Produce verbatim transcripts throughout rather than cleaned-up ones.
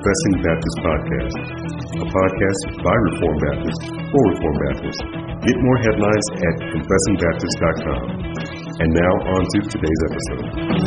Confessing Baptist Podcast, a podcast by Reformed Baptists for Reformed Baptists. Get more headlines at confessing baptist dot com. And now on to today's episode.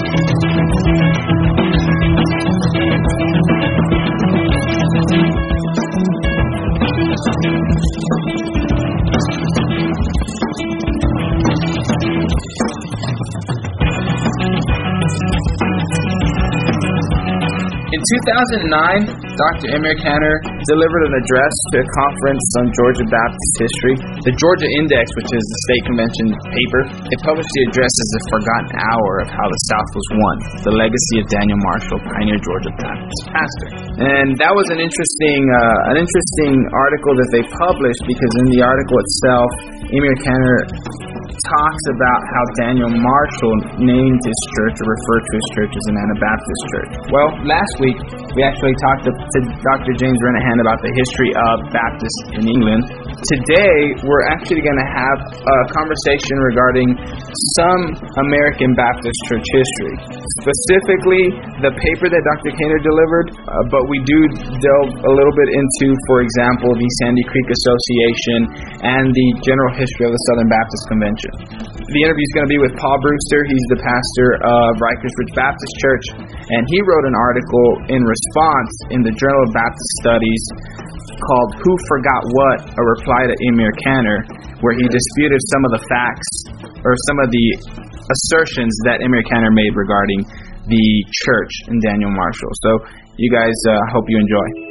In two thousand nine, Doctor Emir Caner delivered an address to a conference on Georgia Baptist history. The Georgia Index, which is the state convention paper, it published the address as a forgotten hour of how the South was won, the legacy of Daniel Marshall, pioneer Georgia Baptist pastor. And that was an interesting, uh, an interesting article that they published, because in the article itself, Emir Caner talks about how Daniel Marshall named his church or referred to his church as an Anabaptist church. Well, last week we actually talked to, to Doctor James Renahan about the history of Baptists in England. Today we're actually going to have a conversation regarding some American Baptist church history. Specifically, the paper that Doctor Caner delivered, uh, but we do delve a little bit into, for example, the Sandy Creek Association and the general history of the Southern Baptist Convention. The interview is going to be with Paul Brewster. He's the pastor of Rikers Ridge Baptist Church, and he wrote an article in response in the Journal of Baptist Studies called Who Forgot What? A Reply to Emir Caner, where he disputed some of the facts or some of the assertions that Emir Caner made regarding the church and Daniel Marshall. So you guys, uh, hope you enjoy.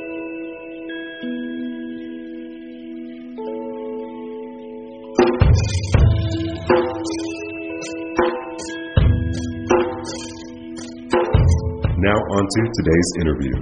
Now on to today's interview.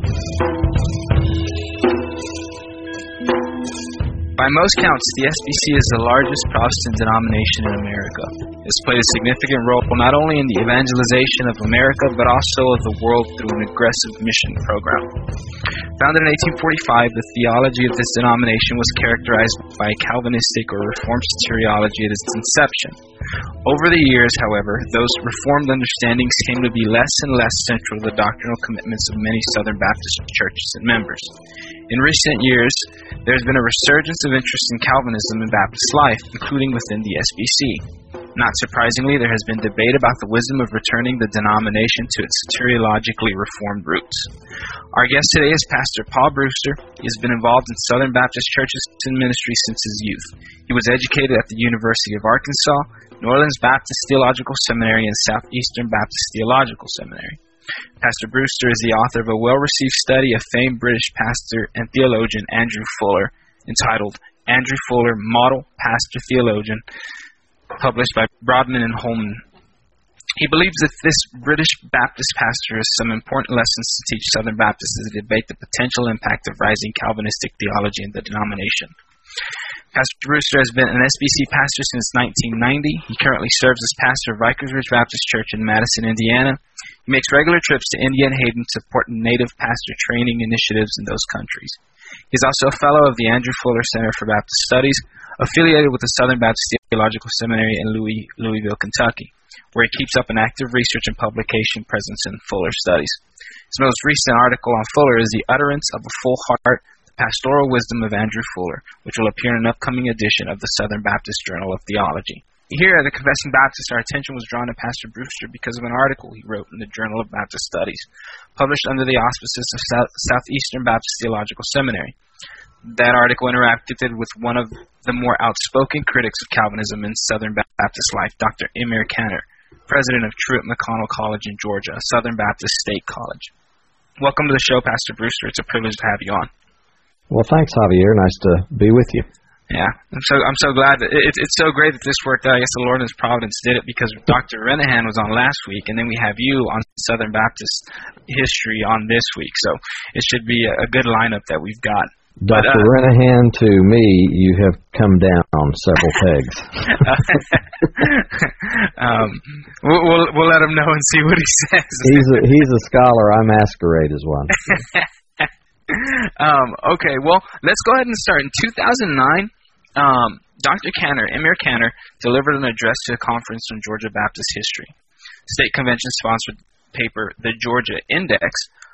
By most counts, the S B C is the largest Protestant denomination in America. It's played a significant role not only in the evangelization of America, but also of the world through an aggressive mission program. Founded in eighteen forty-five, the theology of this denomination was characterized by a Calvinistic or Reformed soteriology at its inception. Over the years, however, those Reformed understandings came to be less and less central to the doctrinal commitments of many Southern Baptist churches and members. In recent years, there has been a resurgence of interest in Calvinism in Baptist life, including within the S B C. Not surprisingly, there has been debate about the wisdom of returning the denomination to its soteriologically Reformed roots. Our guest today is Pastor Paul Brewster. He has been involved in Southern Baptist churches and ministry since his youth. He was educated at the University of Arkansas, New Orleans Baptist Theological Seminary, and Southeastern Baptist Theological Seminary. Pastor Brewster is the author of a well-received study of famed British pastor and theologian Andrew Fuller, entitled Andrew Fuller, Model Pastor Theologian, published by Broadman and Holman. He believes that this British Baptist pastor has some important lessons to teach Southern Baptists as they debate the potential impact of rising Calvinistic theology in the denomination. Pastor Brewster has been an S B C pastor since nineteen ninety. He currently serves as pastor of Rikers Ridge Baptist Church in Madison, Indiana. He makes regular trips to India and Haiti to support native pastor training initiatives in those countries. He is also a fellow of the Andrew Fuller Center for Baptist Studies, affiliated with the Southern Baptist Theological Seminary in Louis, Louisville, Kentucky, where he keeps up an active research and publication presence in Fuller studies. His most recent article on Fuller is The Utterance of a Full Heart, The Pastoral Wisdom of Andrew Fuller, which will appear in an upcoming edition of the Southern Baptist Journal of Theology. Here at the Confessing Baptist, our attention was drawn to Pastor Brewster because of an article he wrote in the Journal of Baptist Studies, published under the auspices of South, Southeastern Baptist Theological Seminary. That article interacted with one of the more outspoken critics of Calvinism in Southern Baptist life, Doctor Emir Caner, president of Truett McConnell College in Georgia, a Southern Baptist state college. Welcome to the show, Pastor Brewster. It's a privilege to have you on. Well, thanks, Javier. Nice to be with you. Yeah, I'm so I'm so glad that it, it's so great that this worked out. I guess the Lord in His providence did it, because Doctor Renahan was on last week, and then we have you on Southern Baptist history on this week. So it should be a, a good lineup that we've got. Doctor Uh, Renahan, to me, you have come down several pegs. um, we'll, we'll we'll let him know and see what he says. He's a, he's a scholar. I masquerade as one. um, okay, well, let's go ahead and start. In two thousand nine, um, Doctor Caner, Emir Caner, delivered an address to a conference on Georgia Baptist history. State convention-sponsored paper, The Georgia Index,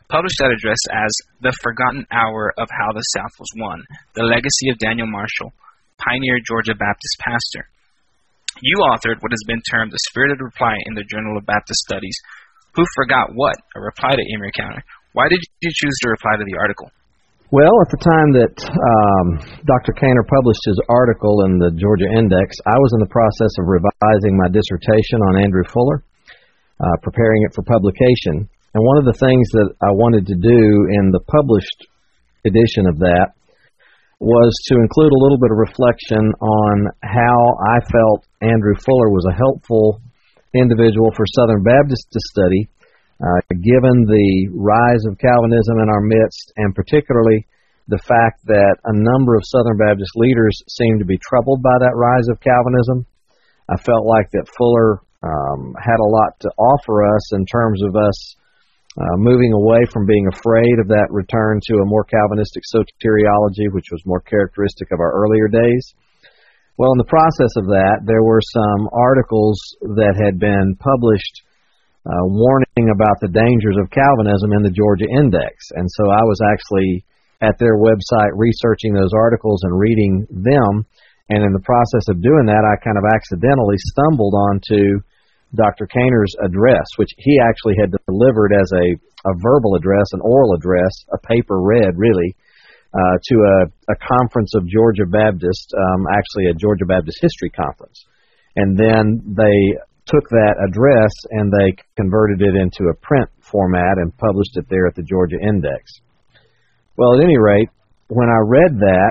published that address as The Forgotten Hour of How the South Was Won, The Legacy of Daniel Marshall, Pioneer Georgia Baptist Pastor. You authored what has been termed the spirited reply in the Journal of Baptist Studies. Who Forgot What? A reply to Emory Counter. Why did you choose to reply to the article? Well, at the time that um, Doctor Kaner published his article in the Georgia Index, I was in the process of revising my dissertation on Andrew Fuller, uh, preparing it for publication. And one of the things that I wanted to do in the published edition of that was to include a little bit of reflection on how I felt Andrew Fuller was a helpful individual for Southern Baptists to study, uh, given the rise of Calvinism in our midst, and particularly the fact that a number of Southern Baptist leaders seemed to be troubled by that rise of Calvinism. I felt like that Fuller um, had a lot to offer us in terms of us Uh, moving away from being afraid of that return to a more Calvinistic soteriology, which was more characteristic of our earlier days. Well, in the process of that, there were some articles that had been published uh, warning about the dangers of Calvinism in the Georgia Index. And so I was actually at their website researching those articles and reading them. And in the process of doing that, I kind of accidentally stumbled onto Doctor Kaner's address, which he actually had delivered as a, a verbal address, an oral address, a paper read, really, uh, to a, a conference of Georgia Baptist, um, actually a Georgia Baptist history conference. And then they took that address and they converted it into a print format and published it there at the Georgia Index. Well, at any rate, when I read that,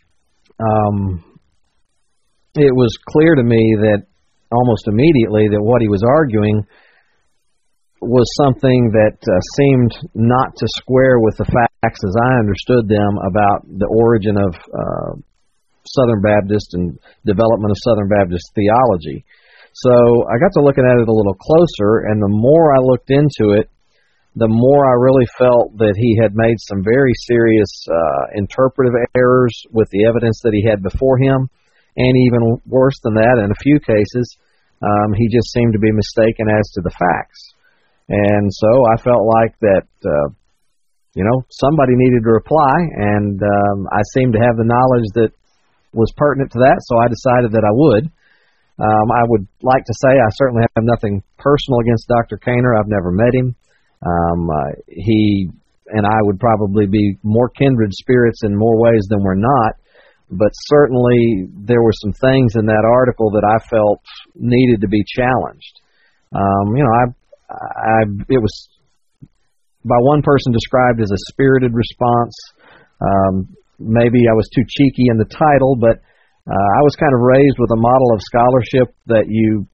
um, it was clear to me that almost immediately that what he was arguing was something that uh, seemed not to square with the facts as I understood them about the origin of uh, Southern Baptist and development of Southern Baptist theology. So I got to looking at it a little closer, and the more I looked into it, the more I really felt that he had made some very serious uh, interpretive errors with the evidence that he had before him. And even worse than that, in a few cases, um, he just seemed to be mistaken as to the facts. And so I felt like that, uh, you know, somebody needed to reply, and um, I seemed to have the knowledge that was pertinent to that, so I decided that I would. Um, I would like to say I certainly have nothing personal against Doctor Kaner. I've never met him. Um, uh, he and I would probably be more kindred spirits in more ways than we're not. But certainly there were some things in that article that I felt needed to be challenged. Um, you know, I, I, it was by one person described as a spirited response. Um, maybe I was too cheeky in the title, but uh, I was kind of raised with a model of scholarship that you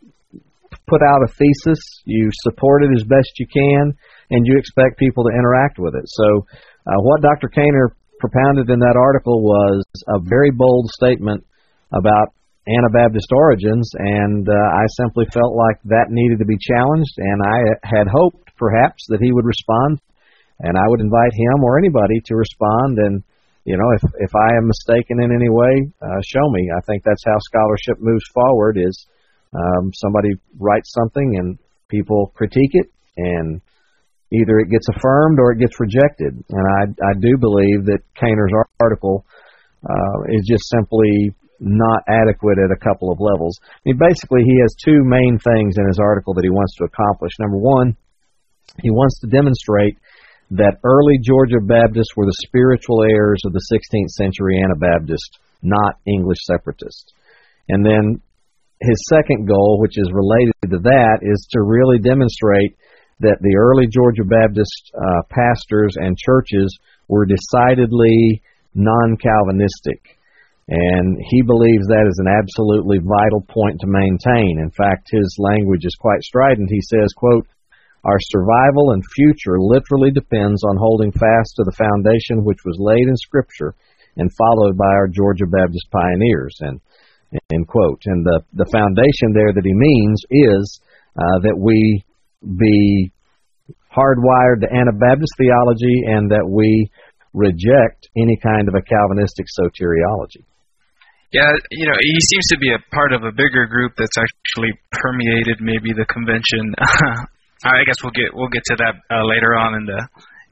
put out a thesis, you support it as best you can, and you expect people to interact with it. So uh, what Doctor Kaner propounded in that article was a very bold statement about Anabaptist origins, and uh, I simply felt like that needed to be challenged, and I had hoped, perhaps, that he would respond, and I would invite him or anybody to respond, and, you know, if, if I am mistaken in any way, uh, show me. I think that's how scholarship moves forward, is um, somebody writes something, and people critique it, and either it gets affirmed or it gets rejected. And I, I do believe that Kaner's article uh, is just simply not adequate at a couple of levels. I mean, basically, he has two main things in his article that he wants to accomplish. Number one, he wants to demonstrate that early Georgia Baptists were the spiritual heirs of the sixteenth century Anabaptists, not English separatists. And then his second goal, which is related to that, is to really demonstrate that the early Georgia Baptist uh, pastors and churches were decidedly non-Calvinistic. And he believes that is an absolutely vital point to maintain. In fact, his language is quite strident. He says, quote, "Our survival and future literally depends on holding fast to the foundation which was laid in Scripture and followed by our Georgia Baptist pioneers," and end quote. And the, the foundation there that he means is uh, that we be hardwired to Anabaptist theology and that we reject any kind of a Calvinistic soteriology. Yeah, you know, he seems to be a part of a bigger group that's actually permeated maybe the convention. I guess we'll get we'll get to that uh, later on in the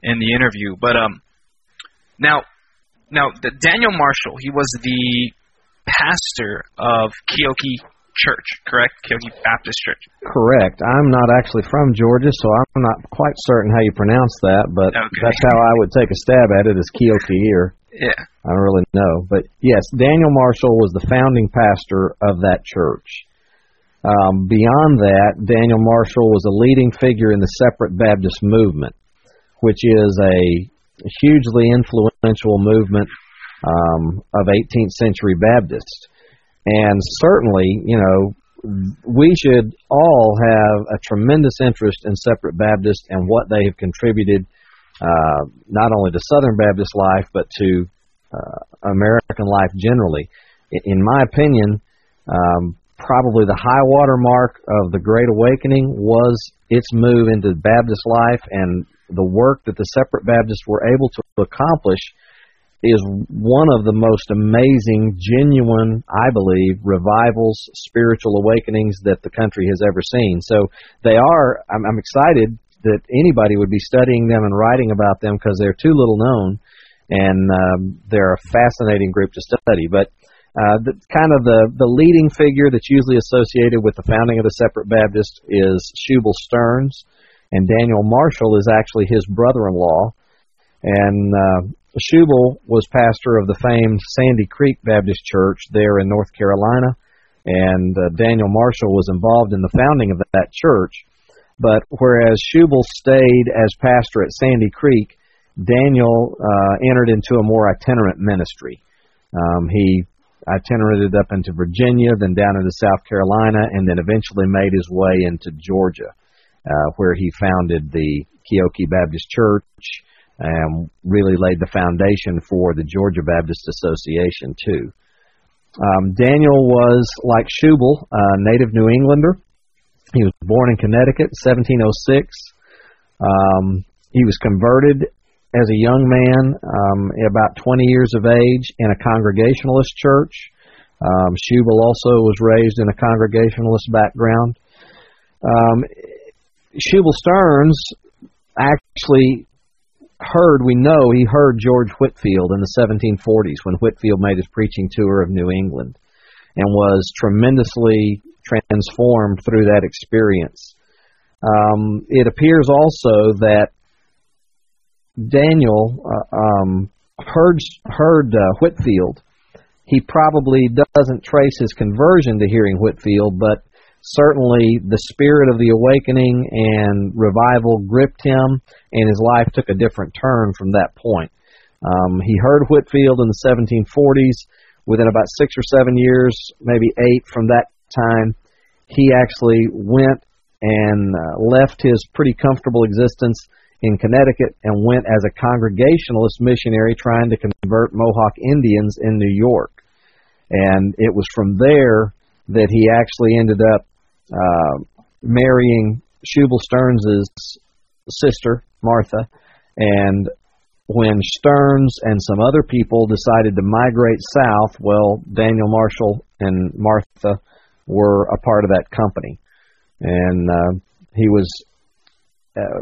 in the interview. But um, now, now the Daniel Marshall, he was the pastor of Keokee Church, correct? Keokee Baptist Church. Correct. I'm not actually from Georgia, so I'm not quite certain how you pronounce that, but okay. That's how I would take a stab at it, is Keokee, or yeah. I don't really know. But yes, Daniel Marshall was the founding pastor of that church. Um, beyond that, Daniel Marshall was a leading figure in the Separate Baptist movement, which is a hugely influential movement um, of eighteenth century Baptists. And certainly, you know, we should all have a tremendous interest in Separate Baptist and what they have contributed uh, not only to Southern Baptist life, but to uh, American life generally. In my opinion, um, probably the high water mark of the Great Awakening was its move into Baptist life, and the work that the Separate Baptists were able to accomplish is one of the most amazing, genuine, I believe, revivals, spiritual awakenings that the country has ever seen. So they are, I'm, I'm excited that anybody would be studying them and writing about them, because they're too little known, and um, they're a fascinating group to study. But uh, the, kind of the, the leading figure that's usually associated with the founding of the Separate Baptist is Shubal Stearns, and Daniel Marshall is actually his brother-in-law. And uh, Shubal was pastor of the famed Sandy Creek Baptist Church there in North Carolina, and uh, Daniel Marshall was involved in the founding of that church. But whereas Shubal stayed as pastor at Sandy Creek, Daniel uh, entered into a more itinerant ministry. Um, he itinerated up into Virginia, then down into South Carolina, and then eventually made his way into Georgia, uh, where he founded the Keokee Baptist Church, and really laid the foundation for the Georgia Baptist Association, too. Um, Daniel was, like Shubal, a native New Englander. He was born in Connecticut in seventeen oh six. Um, he was converted as a young man, um, about twenty years of age, in a Congregationalist church. Um, Shubal also was raised in a Congregationalist background. Um, Shubal Stearns actually heard, we know he heard George Whitefield in the seventeen forties when Whitefield made his preaching tour of New England, and was tremendously transformed through that experience. Um, it appears also that Daniel uh, um, heard, heard uh, Whitefield. He probably doesn't trace his conversion to hearing Whitefield, but certainly the spirit of the awakening and revival gripped him, and his life took a different turn from that point. Um, he heard Whitefield in the seventeen forties. Within about six or seven years, maybe eight from that time, he actually went and uh, left his pretty comfortable existence in Connecticut and went as a Congregationalist missionary trying to convert Mohawk Indians in New York. And it was from there that he actually ended up Uh, marrying Shubal Stearns' sister, Martha, and when Stearns and some other people decided to migrate south, well, Daniel Marshall and Martha were a part of that company. And uh, he was, uh,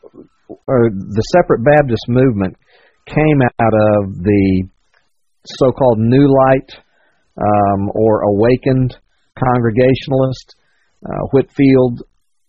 or the Separate Baptist movement came out of the so-called New Light um, or Awakened Congregationalist. Uh, Whitefield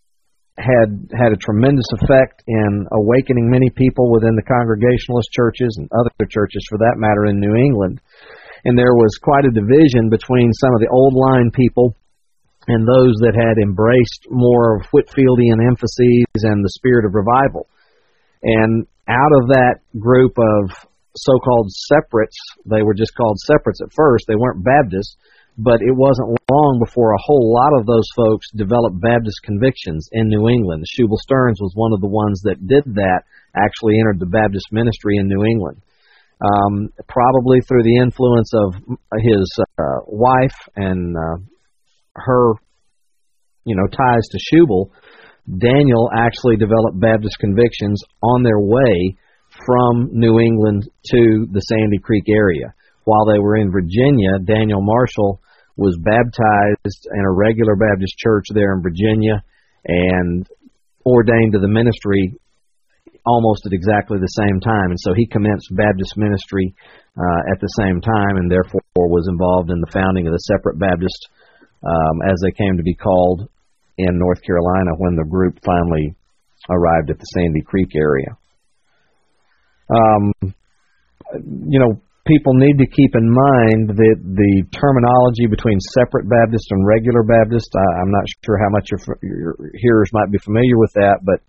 had had a tremendous effect in awakening many people within the Congregationalist churches and other churches, for that matter, in New England. And there was quite a division between some of the old line people and those that had embraced more of Whitefieldian emphases and the spirit of revival. And out of that group of so-called separates, they were just called separates at first, they weren't Baptists, but it wasn't long before a whole lot of those folks developed Baptist convictions in New England. Shubal Stearns was one of the ones that did that, actually entered the Baptist ministry in New England. Um, probably through the influence of his uh, wife and uh, her, you know, ties to Shubal, Daniel actually developed Baptist convictions on their way from New England to the Sandy Creek area. While they were in Virginia, Daniel Marshall was baptized in a regular Baptist church there in Virginia and ordained to the ministry almost at exactly the same time. And so he commenced Baptist ministry uh, at the same time, and therefore was involved in the founding of the Separate Baptist, um, as they came to be called in North Carolina when the group finally arrived at the Sandy Creek area. Um, you know, people need to keep in mind that the terminology between Separate Baptist and Regular Baptist, I, I'm not sure how much your, your hearers might be familiar with that, but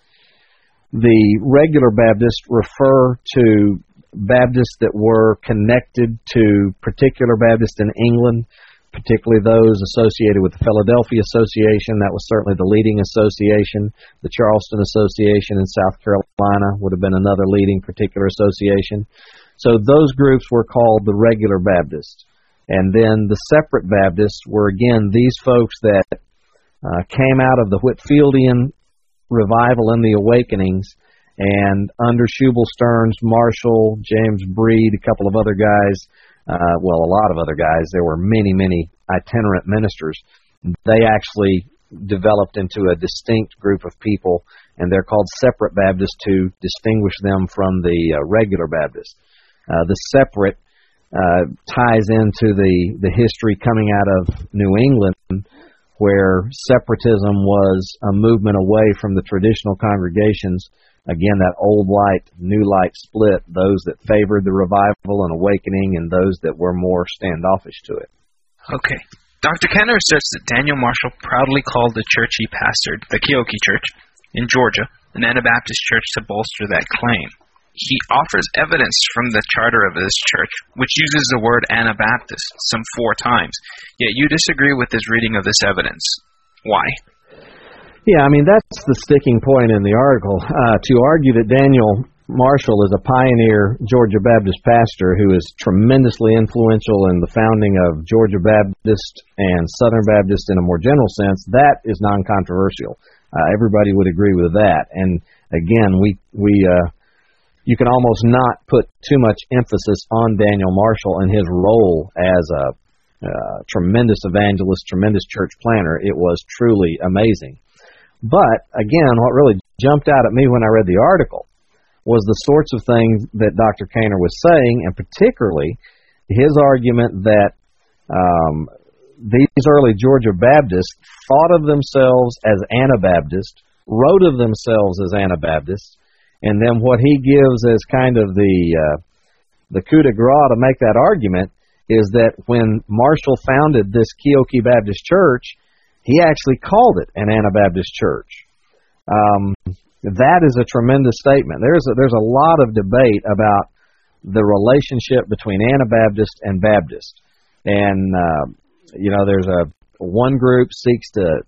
the Regular Baptists refer to Baptists that were connected to particular Baptists in England, particularly those associated with the Philadelphia Association. That was certainly the leading association. The Charleston Association in South Carolina would have been another leading particular association. So those groups were called the Regular Baptists. And then the Separate Baptists were, again, these folks that uh, came out of the Whitfieldian revival and the awakenings, and under Shubal Stearns, Marshall, James Breed, a couple of other guys, uh, well, a lot of other guys, there were many, many itinerant ministers. They actually developed into a distinct group of people, and they're called Separate Baptists to distinguish them from the uh, Regular Baptists. Uh, the separate uh, ties into the, the history coming out of New England, where separatism was a movement away from the traditional congregations. Again, that old light, new light split, those that favored the revival and awakening and those that were more standoffish to it. Okay. Doctor Kenner asserts that Daniel Marshall proudly called the church he pastored, the Keokee Church, in Georgia, an Anabaptist church to bolster that claim. He offers evidence from the charter of this church, which uses the word Anabaptist some four times, yet you disagree with his reading of this evidence. Why? Yeah, I mean, that's the sticking point in the article. Uh, to argue that Daniel Marshall is a pioneer Georgia Baptist pastor who is tremendously influential in the founding of Georgia Baptist and Southern Baptist in a more general sense, that is non-controversial. Uh, everybody would agree with that. And again, we... we uh, you can almost not put too much emphasis on Daniel Marshall and his role as a uh, tremendous evangelist, tremendous church planter. It was truly amazing. But, again, what really jumped out at me when I read the article was the sorts of things that Doctor Kaner was saying, and particularly his argument that um, these early Georgia Baptists thought of themselves as Anabaptist, wrote of themselves as Anabaptists, and then what he gives as kind of the uh, the coup de grace to make that argument is that when Marshall founded this Keokee Baptist Church, he actually called it an Anabaptist church. Um, that is a tremendous statement. There's a, there's a lot of debate about the relationship between Anabaptist and Baptist. And, uh, you know, there's a one group seeks to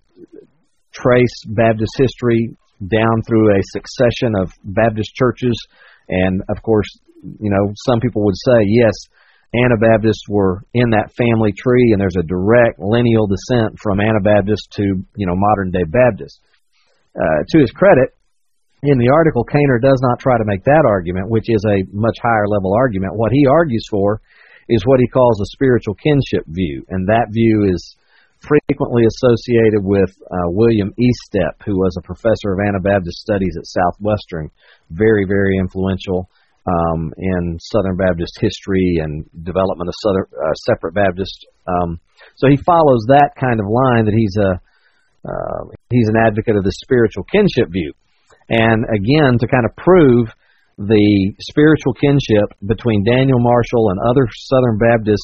trace Baptist history down through a succession of Baptist churches. And, of course, you know, some people would say, yes, Anabaptists were in that family tree, and there's a direct lineal descent from Anabaptists to, you know, modern-day Baptists. Uh, to his credit, in the article, Kaner does not try to make that argument, which is a much higher-level argument. What he argues for is what he calls a spiritual kinship view, and that view is frequently associated with uh, William Estep, who was a professor of Anabaptist studies at Southwestern, very, very influential um, in Southern Baptist history and development of Southern, uh, Separate Baptist. Um, so he follows that kind of line that he's a uh, he's an advocate of the spiritual kinship view. And again, to kind of prove the spiritual kinship between Daniel Marshall and other Southern Baptist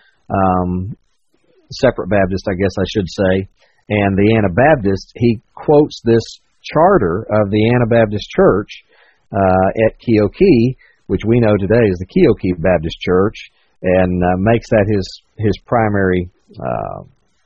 um Separate Baptist, I guess I should say, and the Anabaptist, he quotes this charter of the Anabaptist Church uh, at Keokee, which we know today is the Keokee Baptist Church, and uh, makes that his his primary, uh,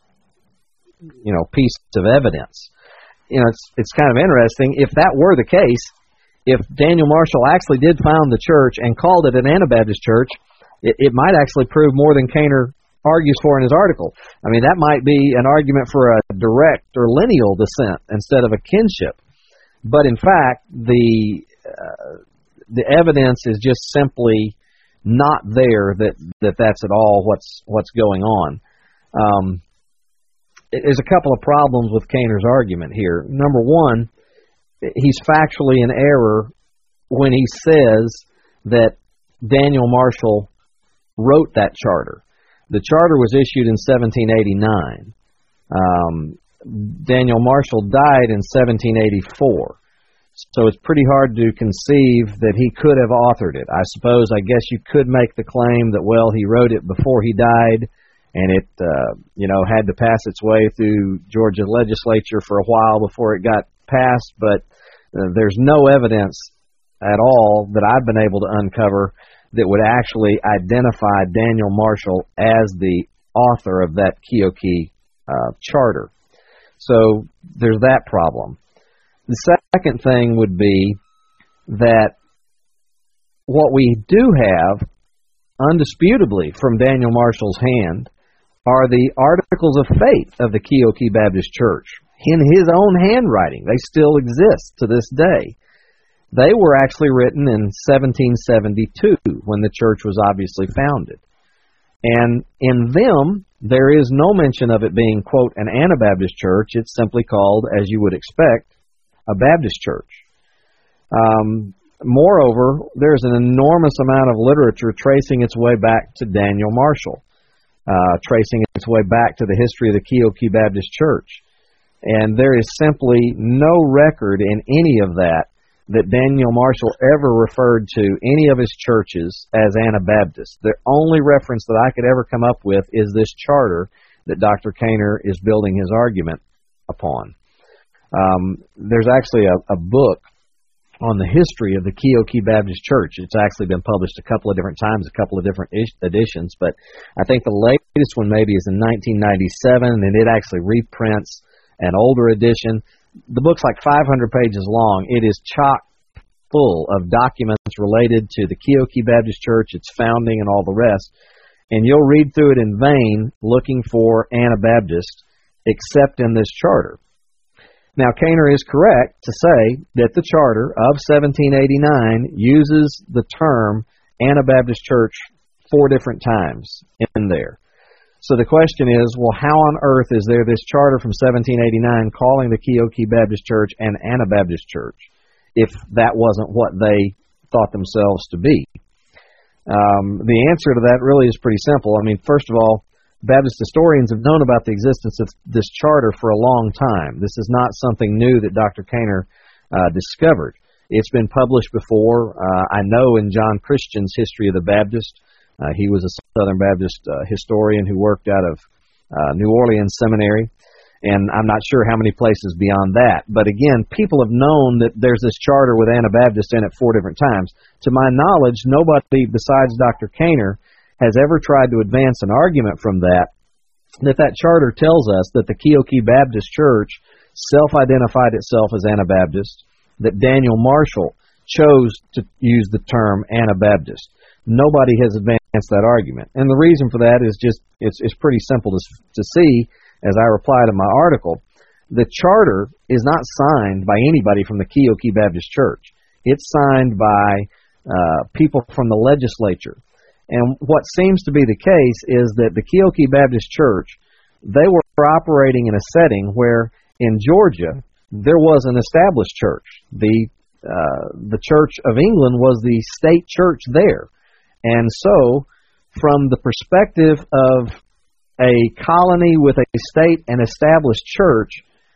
you know, piece of evidence. You know, it's it's kind of interesting. If that were the case, if Daniel Marshall actually did found the church and called it an Anabaptist church, it, it might actually prove more than Kaner argues for in his article. I mean, that might be an argument for a direct or lineal descent instead of a kinship. But in fact, the uh, the evidence is just simply not there that, that that's at all what's what's going on. Um, there's a couple of problems with Kaner's argument here. Number one, he's factually in error when he says that Daniel Marshall wrote that charter. The charter was issued in seventeen eighty-nine. Um, Daniel Marshall died in seventeen eighty-four. So it's pretty hard to conceive that he could have authored it. I suppose, I guess you could make the claim that, well, he wrote it before he died, and it, uh, you know, had to pass its way through Georgia legislature for a while before it got passed, but uh, there's no evidence at all that I've been able to uncover that would actually identify Daniel Marshall as the author of that Keokee uh, charter. So there's that problem. The second thing would be that what we do have, undisputably from Daniel Marshall's hand, are the Articles of Faith of the Keokee Baptist Church. In his own handwriting, they still exist to this day. They were actually written in seventeen seventy-two, when the church was obviously founded. And in them, there is no mention of it being, quote, an Anabaptist church. It's simply called, as you would expect, a Baptist church. Um, moreover, there's an enormous amount of literature tracing its way back to Daniel Marshall, uh, tracing its way back to the history of the Keokee Baptist Church. And there is simply no record in any of that that Daniel Marshall ever referred to any of his churches as Anabaptist. The only reference that I could ever come up with is this charter that Doctor Kaner is building his argument upon. Um, there's actually a, a book on the history of the Keokee Baptist Church. It's actually been published a couple of different times, a couple of different ish- editions, but I think the latest one maybe is in nineteen ninety-seven, and it actually reprints an older edition. The book's like five hundred pages long. It is chock full of documents related to the Keokee Baptist Church, its founding, and all the rest, and you'll read through it in vain looking for Anabaptist, except in this charter. Now, Kaner is correct to say that the charter of seventeen eighty-nine uses the term Anabaptist Church four different times in there. So the question is, well, how on earth is there this charter from seventeen eighty-nine calling the Keokee Baptist Church an Anabaptist church, if that wasn't what they thought themselves to be? Um, the answer to that really is pretty simple. I mean, first of all, Baptist historians have known about the existence of this charter for a long time. This is not something new that Doctor Kaner uh, discovered. It's been published before. Uh, I know in John Christian's History of the Baptist, uh, he was a Southern Baptist uh, historian who worked out of uh, New Orleans Seminary, and I'm not sure how many places beyond that. But again, people have known that there's this charter with Anabaptist in it four different times. To my knowledge, nobody besides Doctor Kaner has ever tried to advance an argument from that, that that charter tells us that the Keokee Baptist Church self-identified itself as Anabaptist, that Daniel Marshall chose to use the term Anabaptist. Nobody has advanced that argument. And the reason for that is just, it's, it's pretty simple to, to see, as I reply to my article. The charter is not signed by anybody from the Keokee Baptist Church. It's signed by uh, people from the legislature. And what seems to be the case is that the Keokee Baptist Church, they were operating in a setting where in Georgia there was an established church. The uh, the Church of England was the state church there. And so, from the perspective of a colony with a state and established church,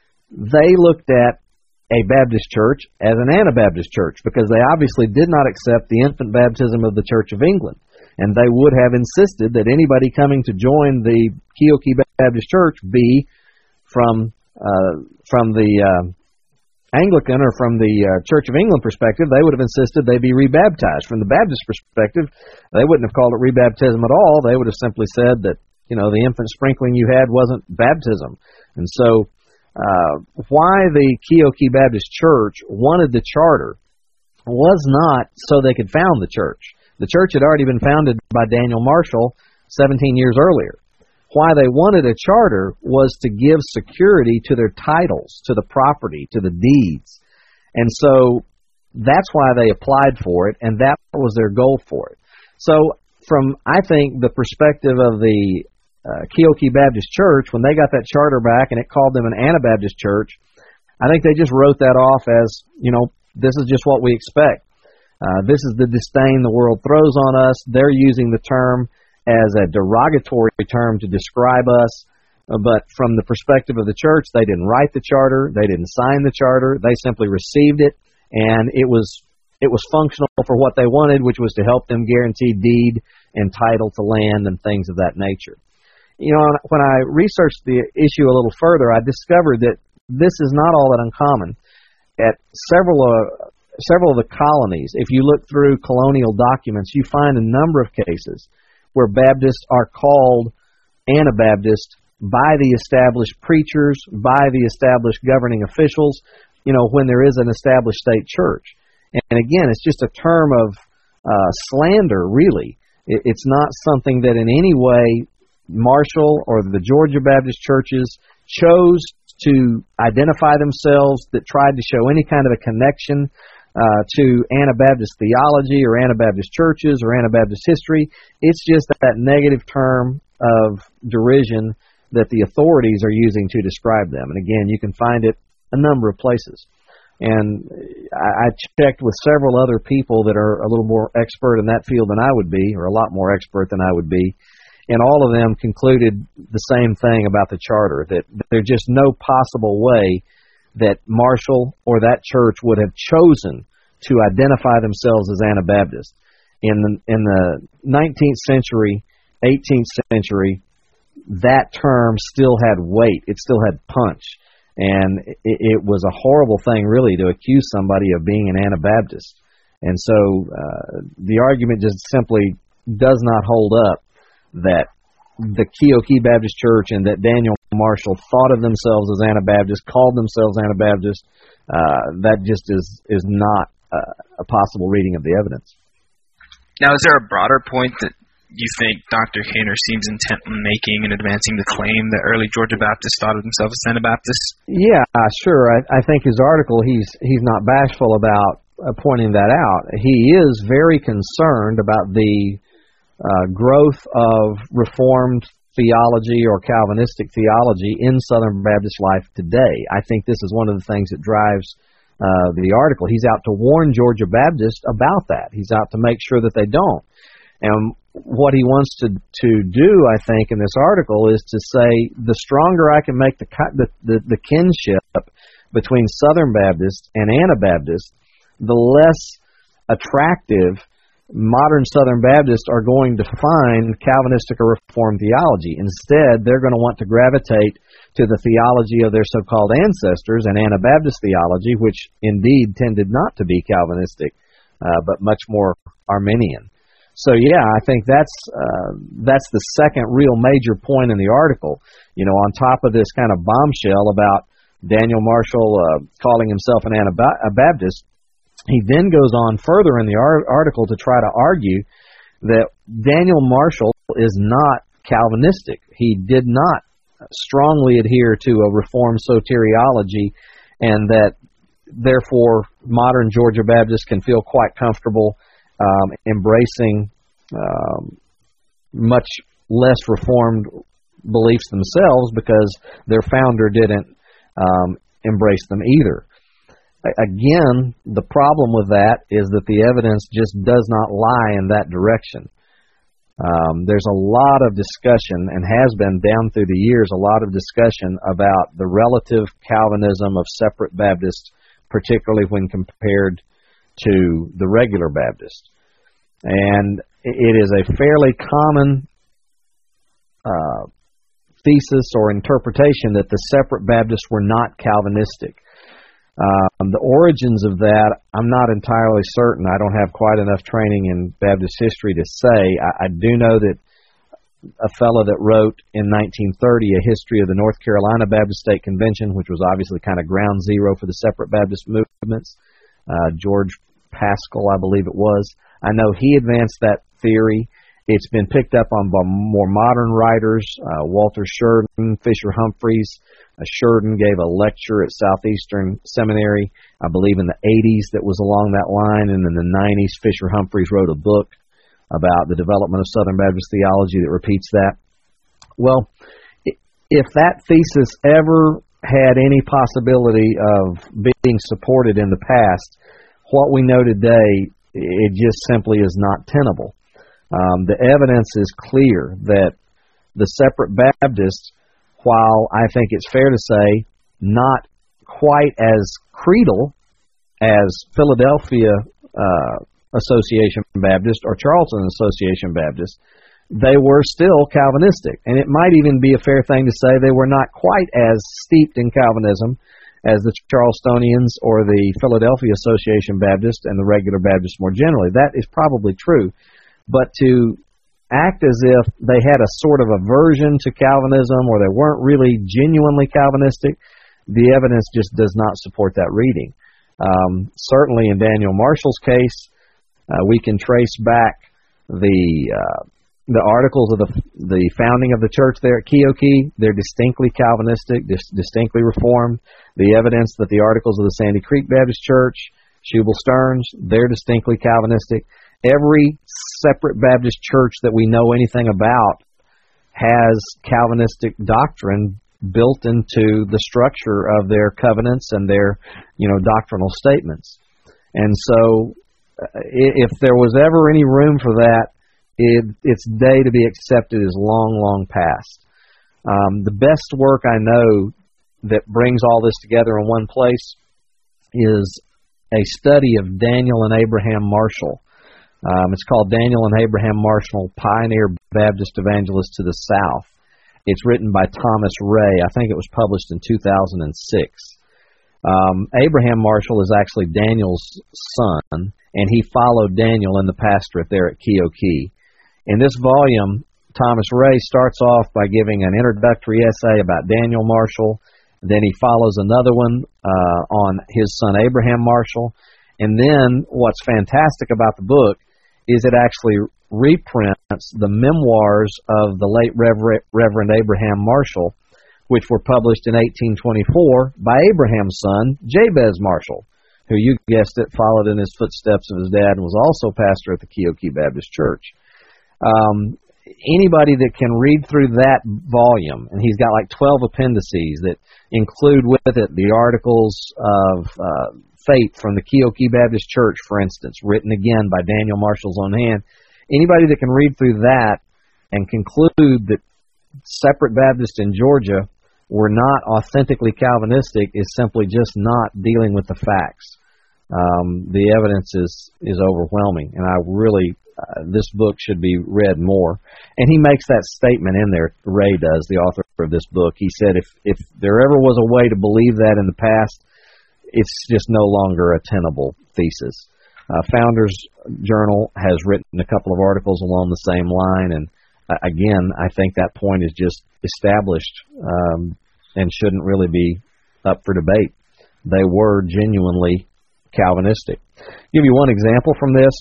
they looked at a Baptist church as an Anabaptist church, because they obviously did not accept the infant baptism of the Church of England. And they would have insisted that anybody coming to join the Keokee Baptist Church be from uh, from the uh, Anglican or from the uh, Church of England perspective. They would have insisted they be rebaptized. From the Baptist perspective, they wouldn't have called it rebaptism at all. They would have simply said that, you know, the infant sprinkling you had wasn't baptism. And so uh, why the Keokee Baptist Church wanted the charter was not so they could found the church. The church had already been founded by Daniel Marshall seventeen years earlier. Why they wanted a charter was to give security to their titles, to the property, to the deeds. And so that's why they applied for it, and that was their goal for it. So from, I think, the perspective of the uh, Keokee Baptist Church, when they got that charter back and it called them an Anabaptist church, I think they just wrote that off as, you know, this is just what we expect. Uh, this is the disdain the world throws on us. They're using the term as a derogatory term to describe us, but from the perspective of the church, they didn't write the charter, they didn't sign the charter, they simply received it, and it was it was functional for what they wanted, which was to help them guarantee deed and title to land and things of that nature. You know, when I researched the issue a little further, I discovered that this is not all that uncommon. At several uh, several of the colonies, if you look through colonial documents, you find a number of cases where Baptists are called Anabaptist by the established preachers, by the established governing officials, you know, when there is an established state church. And again, it's just a term of uh, slander, really. It's not something that in any way Marshall or the Georgia Baptist churches chose to identify themselves, that tried to show any kind of a connection Uh, to Anabaptist theology or Anabaptist churches or Anabaptist history. It's just that negative term of derision that the authorities are using to describe them. And again, you can find it a number of places. And I, I checked with several other people that are a little more expert in that field than I would be, or a lot more expert than I would be, and all of them concluded the same thing about the charter, that there's just no possible way that Marshall or that church would have chosen to identify themselves as Anabaptist. In the, in the nineteenth century, eighteenth century, that term still had weight. It still had punch. And it, it was a horrible thing, really, to accuse somebody of being an Anabaptist. And so uh, the argument just simply does not hold up that the Keokee Baptist Church and that Daniel Marshall thought of themselves as Anabaptists, called themselves Anabaptists. Uh, that just is is not uh, a possible reading of the evidence. Now, is there a broader point that you think Doctor Kaner seems intent on making in advancing the claim that early Georgia Baptists thought of themselves as Anabaptists? Yeah, sure. I, I think his article, he's he's not bashful about uh, pointing that out. He is very concerned about the uh, growth of Reformed theology or Calvinistic theology in Southern Baptist life today. I think this is one of the things that drives uh, the article. He's out to warn Georgia Baptists about that. He's out to make sure that they don't. And what he wants to to do, I think, in this article is to say the stronger I can make the the, the, the kinship between Southern Baptists and Anabaptists, the less attractive modern Southern Baptists are going to find Calvinistic or Reformed theology. Instead, they're going to want to gravitate to the theology of their so-called ancestors and Anabaptist theology, which indeed tended not to be Calvinistic, uh, but much more Arminian. So, yeah, I think that's uh, that's the second real major point in the article. You know, on top of this kind of bombshell about Daniel Marshall uh, calling himself an Anabaptist, he then goes on further in the article to try to argue that Daniel Marshall is not Calvinistic. He did not strongly adhere to a Reformed soteriology, and that therefore modern Georgia Baptists can feel quite comfortable um, embracing um, much less Reformed beliefs themselves because their founder didn't um, embrace them either. Again, the problem with that is that the evidence just does not lie in that direction. Um, there's a lot of discussion, and has been down through the years, a lot of discussion about the relative Calvinism of separate Baptists, particularly when compared to the regular Baptist. And it is a fairly common uh, thesis or interpretation that the separate Baptists were not Calvinistic. Um, the origins of that, I'm not entirely certain. I don't have quite enough training in Baptist history to say. I, I do know that a fellow that wrote in nineteen thirty a history of the North Carolina Baptist State Convention, which was obviously kind of ground zero for the separate Baptist movements, uh, George Pascal, I believe it was. I know he advanced that theory. It's been picked up on by more modern writers, uh, Walter Sheridan, Fisher Humphreys. Uh, Sheridan gave a lecture at Southeastern Seminary, I believe in the eighties, that was along that line, and in the nineties, Fisher Humphreys wrote a book about the development of Southern Baptist theology that repeats that. Well, if that thesis ever had any possibility of being supported in the past, what we know today it just simply is not tenable. Um, the evidence is clear that the separate Baptists, while I think it's fair to say not quite as creedal as Philadelphia uh, Association Baptist or Charleston Association Baptist, they were still Calvinistic. And it might even be a fair thing to say they were not quite as steeped in Calvinism as the Charlestonians or the Philadelphia Association Baptist and the regular Baptists more generally. That is probably true. But to act as if they had a sort of aversion to Calvinism or they weren't really genuinely Calvinistic, the evidence just does not support that reading. Um, certainly in Daniel Marshall's case, uh, we can trace back the uh, the articles of the the founding of the church there at Keokee. They're distinctly Calvinistic, dis- distinctly Reformed. The evidence that the articles of the Sandy Creek Baptist Church, Shubal Stearns, they're distinctly Calvinistic. Every separate Baptist church that we know anything about has Calvinistic doctrine built into the structure of their covenants and their, you know, doctrinal statements. And so if there was ever any room for that, it, its day to be accepted is long, long past. Um, the best work I know that brings all this together in one place is a study of Daniel and Abraham Marshall. Um, it's called Daniel and Abraham Marshall, Pioneer Baptist Evangelists to the South. It's written by Thomas Ray. I think it was published in two thousand six. Um, Abraham Marshall is actually Daniel's son, and he followed Daniel in the pastorate there at Keokee. In this volume, Thomas Ray starts off by giving an introductory essay about Daniel Marshall. Then he follows another one uh, on his son Abraham Marshall. And then what's fantastic about the book is it actually reprints the memoirs of the late Reverend, Reverend Abraham Marshall, which were published in eighteen twenty-four by Abraham's son, Jabez Marshall, who, you guessed it, followed in his footsteps of his dad and was also pastor at the Keokee Baptist Church. Um, anybody that can read through that volume, and he's got like twelve appendices that include with it the articles of uh, faith from the Keokee Baptist Church, for instance, written again by Daniel Marshall's own hand. Anybody that can read through that and conclude that separate Baptists in Georgia were not authentically Calvinistic is simply just not dealing with the facts. Um, the evidence is, is overwhelming, and I really, uh, this book should be read more. And he makes that statement in there, Ray does, the author of this book. He said if, if there ever was a way to believe that in the past, it's just no longer a tenable thesis. Uh, Founders Journal has written a couple of articles along the same line, and uh, again, I think that point is just established um, and shouldn't really be up for debate. They were genuinely Calvinistic. I'll give you one example from this.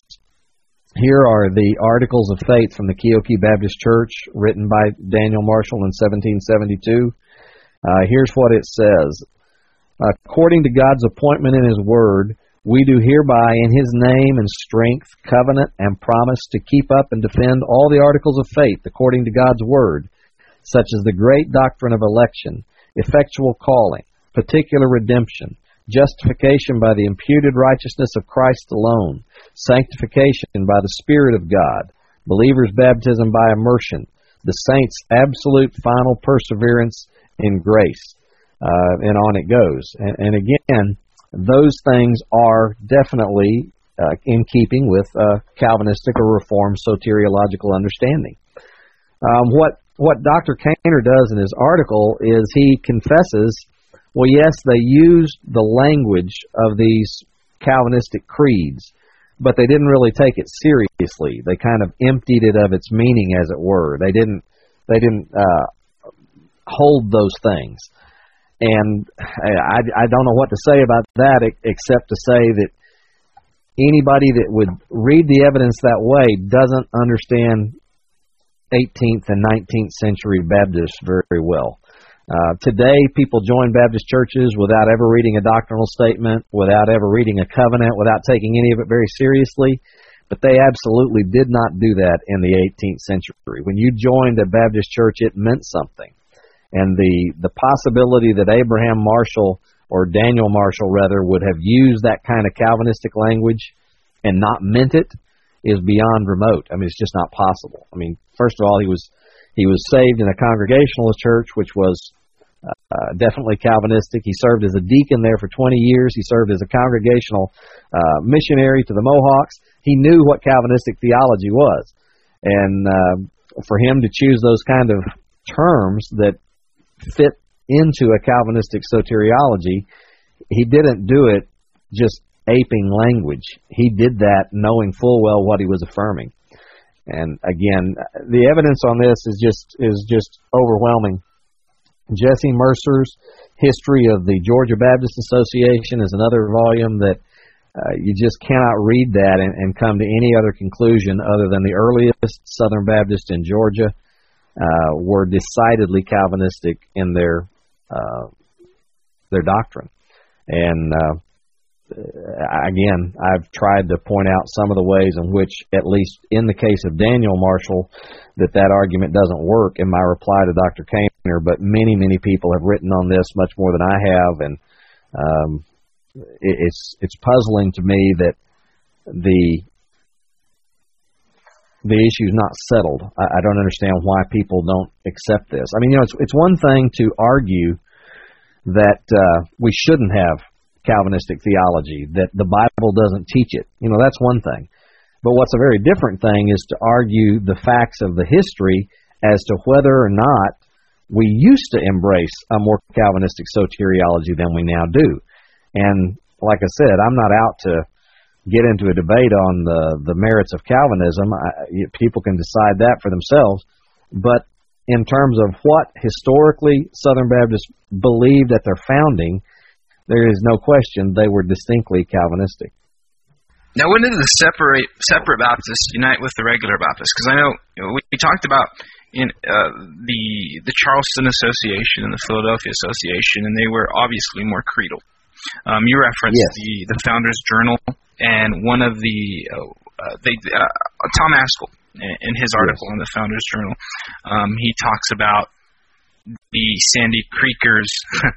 Here are the Articles of Faith from the Keokee Baptist Church, written by Daniel Marshall in seventeen seventy-two. Uh, here's what it says. According to God's appointment in His Word, we do hereby in His name and strength, covenant, and promise to keep up and defend all the articles of faith according to God's Word, such as the great doctrine of election, effectual calling, particular redemption, justification by the imputed righteousness of Christ alone, sanctification by the Spirit of God, believers' baptism by immersion, the saints' absolute final perseverance in grace, uh, and on it goes. And, and again, those things are definitely uh, in keeping with uh, Calvinistic or Reformed soteriological understanding. Um, what what Doctor Kaner does in his article is he confesses, well, yes, they used the language of these Calvinistic creeds, but they didn't really take it seriously. They kind of emptied it of its meaning, as it were. They didn't they didn't uh, hold those things. And I, I don't know what to say about that except to say that anybody that would read the evidence that way doesn't understand eighteenth and nineteenth century Baptists very well. Uh, today, people join Baptist churches without ever reading a doctrinal statement, without ever reading a covenant, without taking any of it very seriously. But they absolutely did not do that in the eighteenth century. When you joined a Baptist church, it meant something. And the, the possibility that Abraham Marshall, or Daniel Marshall rather, would have used that kind of Calvinistic language and not meant it is beyond remote. I mean, it's just not possible. I mean, first of all, he was he was saved in a Congregationalist church, which was uh, definitely Calvinistic. He served as a deacon there for twenty years. He served as a Congregational uh, missionary to the Mohawks. He knew what Calvinistic theology was. And uh, for him to choose those kind of terms that fit into a Calvinistic soteriology, he didn't do it just aping language. He did that knowing full well what he was affirming. And again, the evidence on this is just is just overwhelming. Jesse Mercer's History of the Georgia Baptist Association is another volume that uh, you just cannot read that and, and come to any other conclusion other than the earliest Southern Baptists in Georgia uh, were decidedly Calvinistic in their uh, their doctrine. And uh, again, I've tried to point out some of the ways in which, at least in the case of Daniel Marshall, that that argument doesn't work in my reply to Doctor Kaner, but many, many people have written on this much more than I have, and um, it, it's it's puzzling to me that the the issue's not settled. I, I don't understand why people don't accept this. I mean, you know, it's it's one thing to argue that uh, we shouldn't have Calvinistic theology, that the Bible doesn't teach it. You know, that's one thing. But what's a very different thing is to argue the facts of the history as to whether or not we used to embrace a more Calvinistic soteriology than we now do. And like I said, I'm not out to get into a debate on the, the merits of Calvinism. I, people can decide that for themselves. But in terms of what historically Southern Baptists believed at their founding, there is no question they were distinctly Calvinistic. Now, when did the separate separate Baptists unite with the regular Baptists? Because I know, you know we, we talked about in uh, the the Charleston Association and the Philadelphia Association, and they were obviously more creedal. Um, you referenced yes. the the Founders Journal, and one of the uh, uh, they uh, Tom Ascol in his article yes. in the Founders Journal, um, he talks about the Sandy Creekers.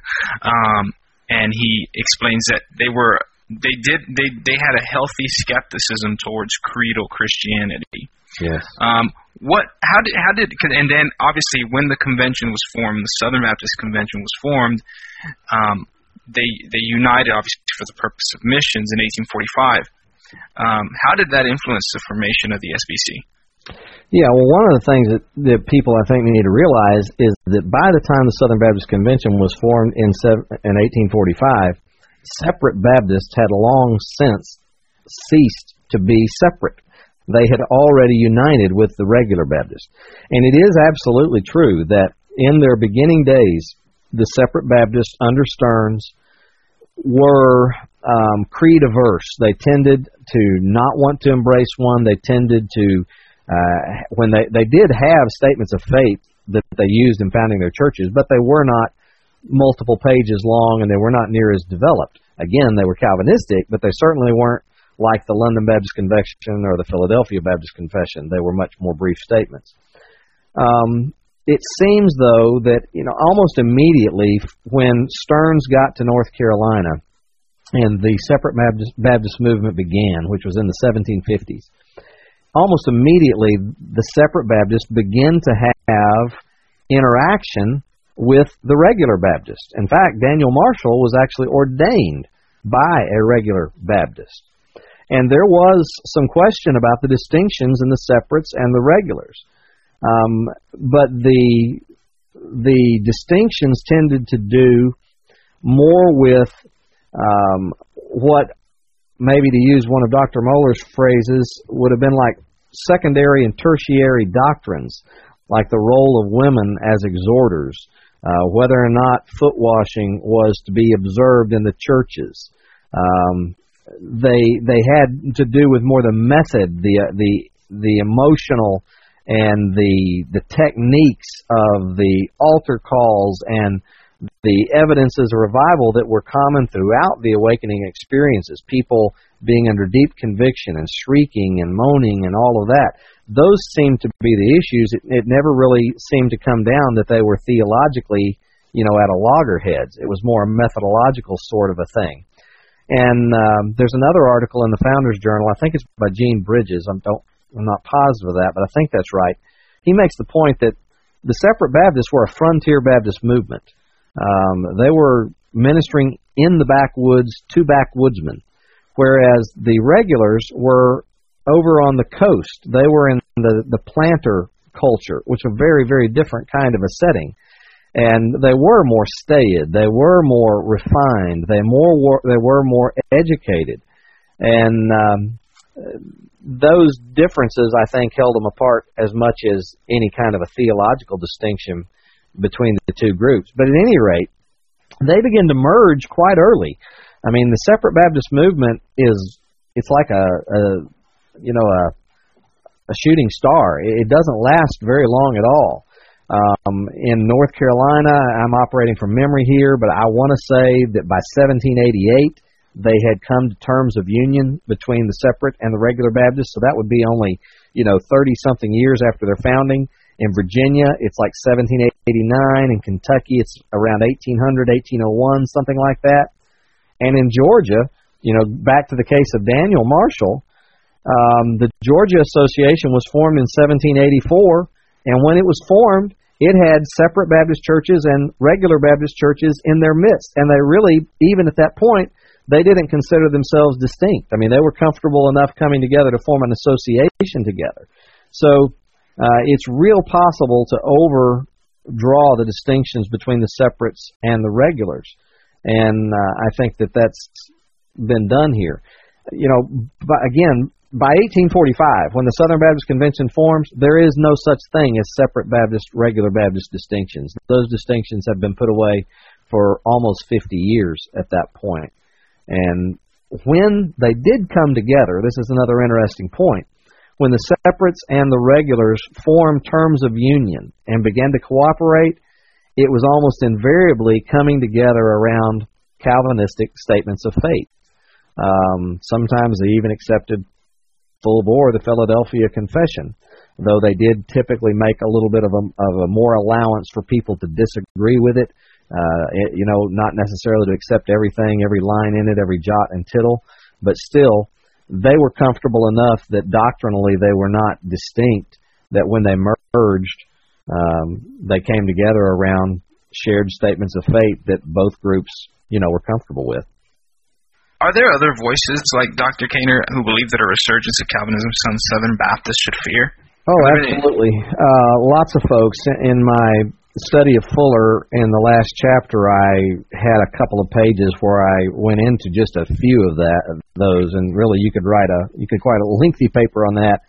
um, And he explains that they were they did they, they had a healthy skepticism towards creedal Christianity. Yes. Um, what how did how did and then obviously when the convention was formed, the Southern Baptist Convention was formed, um, they they united obviously for the purpose of missions in eighteen forty-five. Um, how did that influence the formation of the S B C? Yeah, well, one of the things that, that people I think need to realize is that by the time the Southern Baptist Convention was formed in, in eighteen forty-five, separate Baptists had long since ceased to be separate. They had already united with the regular Baptists. And it is absolutely true that in their beginning days, the separate Baptists under Stearns were um, creed averse. They tended to not want to embrace one. They tended to Uh, when they, they did have statements of faith that they used in founding their churches, but they were not multiple pages long and they were not near as developed. Again, they were Calvinistic, but they certainly weren't like the London Baptist Convention or the Philadelphia Baptist Confession. They were much more brief statements. Um, it seems, though, that you know almost immediately when Stearns got to North Carolina and the separate Baptist, Baptist movement began, which was in the seventeen fifties, almost immediately, the separate Baptists begin to have interaction with the regular Baptist. In fact, Daniel Marshall was actually ordained by a regular Baptist. And there was some question about the distinctions in the separates and the regulars. Um, but the the distinctions tended to do more with um, what maybe to use one of Doctor Mohler's phrases, would have been like secondary and tertiary doctrines, like the role of women as exhorters, uh, whether or not foot washing was to be observed in the churches. Um, they they had to do with more the method, the uh, the the emotional and the the techniques of the altar calls and the evidences of revival that were common throughout the awakening experiences, people being under deep conviction and shrieking and moaning and all of that. Those seemed to be the issues. It, it never really seemed to come down that they were theologically, you know, at a loggerheads. It was more a methodological sort of a thing. And um, there's another article in the Founders Journal, I think it's by Gene Bridges, I don't, I'm not positive of that, but I think that's right. He makes the point that the separate Baptists were a frontier Baptist movement. Um, they were ministering in the backwoods to backwoodsmen, whereas the regulars were over on the coast. They were in the, the planter culture, which was a very, very different kind of a setting. And they were more staid. They were more refined. They more they were more educated. And um, those differences, I think, held them apart as much as any kind of a theological distinction between the two groups. But at any rate, they begin to merge quite early. I mean, the separate Baptist movement is, it's like a, a you know, a, a shooting star. It doesn't last very long at all. Um, in North Carolina, I'm operating from memory here, but I want to say that by seventeen eighty-eight, they had come to terms of union between the separate and the regular Baptists, so that would be only, you know, thirty-something years after their founding. In Virginia, it's like seventeen eighty-nine. In Kentucky, it's around eighteen hundred, eighteen oh one, something like that. And in Georgia, you know, back to the case of Daniel Marshall, um, the Georgia Association was formed in seventeen eighty-four, and when it was formed, it had separate Baptist churches and regular Baptist churches in their midst. And they really, even at that point, they didn't consider themselves distinct. I mean, they were comfortable enough coming together to form an association together. So uh, it's real possible to overdraw the distinctions between the separates and the regulars. And uh, I think that that's been done here. You know, but again, by eighteen forty-five, when the Southern Baptist Convention forms, there is no such thing as separate Baptist, regular Baptist distinctions. Those distinctions have been put away for almost fifty years at that point. And when they did come together, this is another interesting point, when the separates and the regulars formed terms of union and began to cooperate, it was almost invariably coming together around Calvinistic statements of faith. Um, sometimes they even accepted full bore the Philadelphia Confession, though they did typically make a little bit of a, of a more allowance for people to disagree with it, uh, it, you know, not necessarily to accept everything, every line in it, every jot and tittle, but still, they were comfortable enough that doctrinally they were not distinct, that when they merged, um, they came together around shared statements of faith that both groups, you know, were comfortable with. Are there other voices like Doctor Kaner who believe that a resurgence of Calvinism some Southern Baptists should fear? Oh, absolutely. Uh, lots of folks. In my study of Fuller, in the last chapter, I had a couple of pages where I went into just a few of that, of those, and really you could write a, you could quite a lengthy paper on that.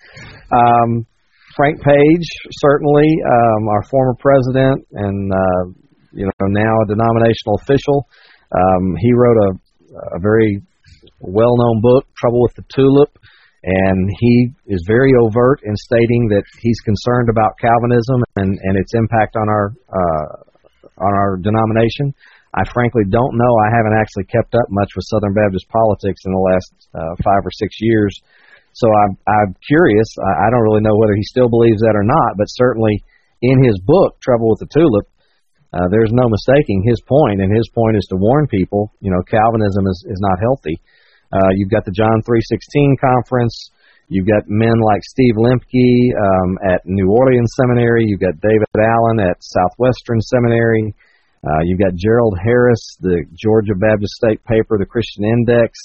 Um, Frank Page, certainly, um, our former president and uh, you know now a denominational official, um, he wrote a a very well-known book, Trouble with the Tulip, and he is very overt in stating that he's concerned about Calvinism and, and its impact on our uh, on our denomination. I frankly don't know. I haven't actually kept up much with Southern Baptist politics in the last uh, five or six years, so I'm, I'm curious. I, I don't really know whether he still believes that or not, but certainly in his book, Trouble with the Tulip, Uh, there's no mistaking his point, and his point is to warn people, you know, Calvinism is, is not healthy. Uh, you've got the John three sixteen conference. You've got men like Steve Lemke um, at New Orleans Seminary. You've got David Allen at Southwestern Seminary. Uh, you've got Gerald Harris, the Georgia Baptist State Paper, the Christian Index.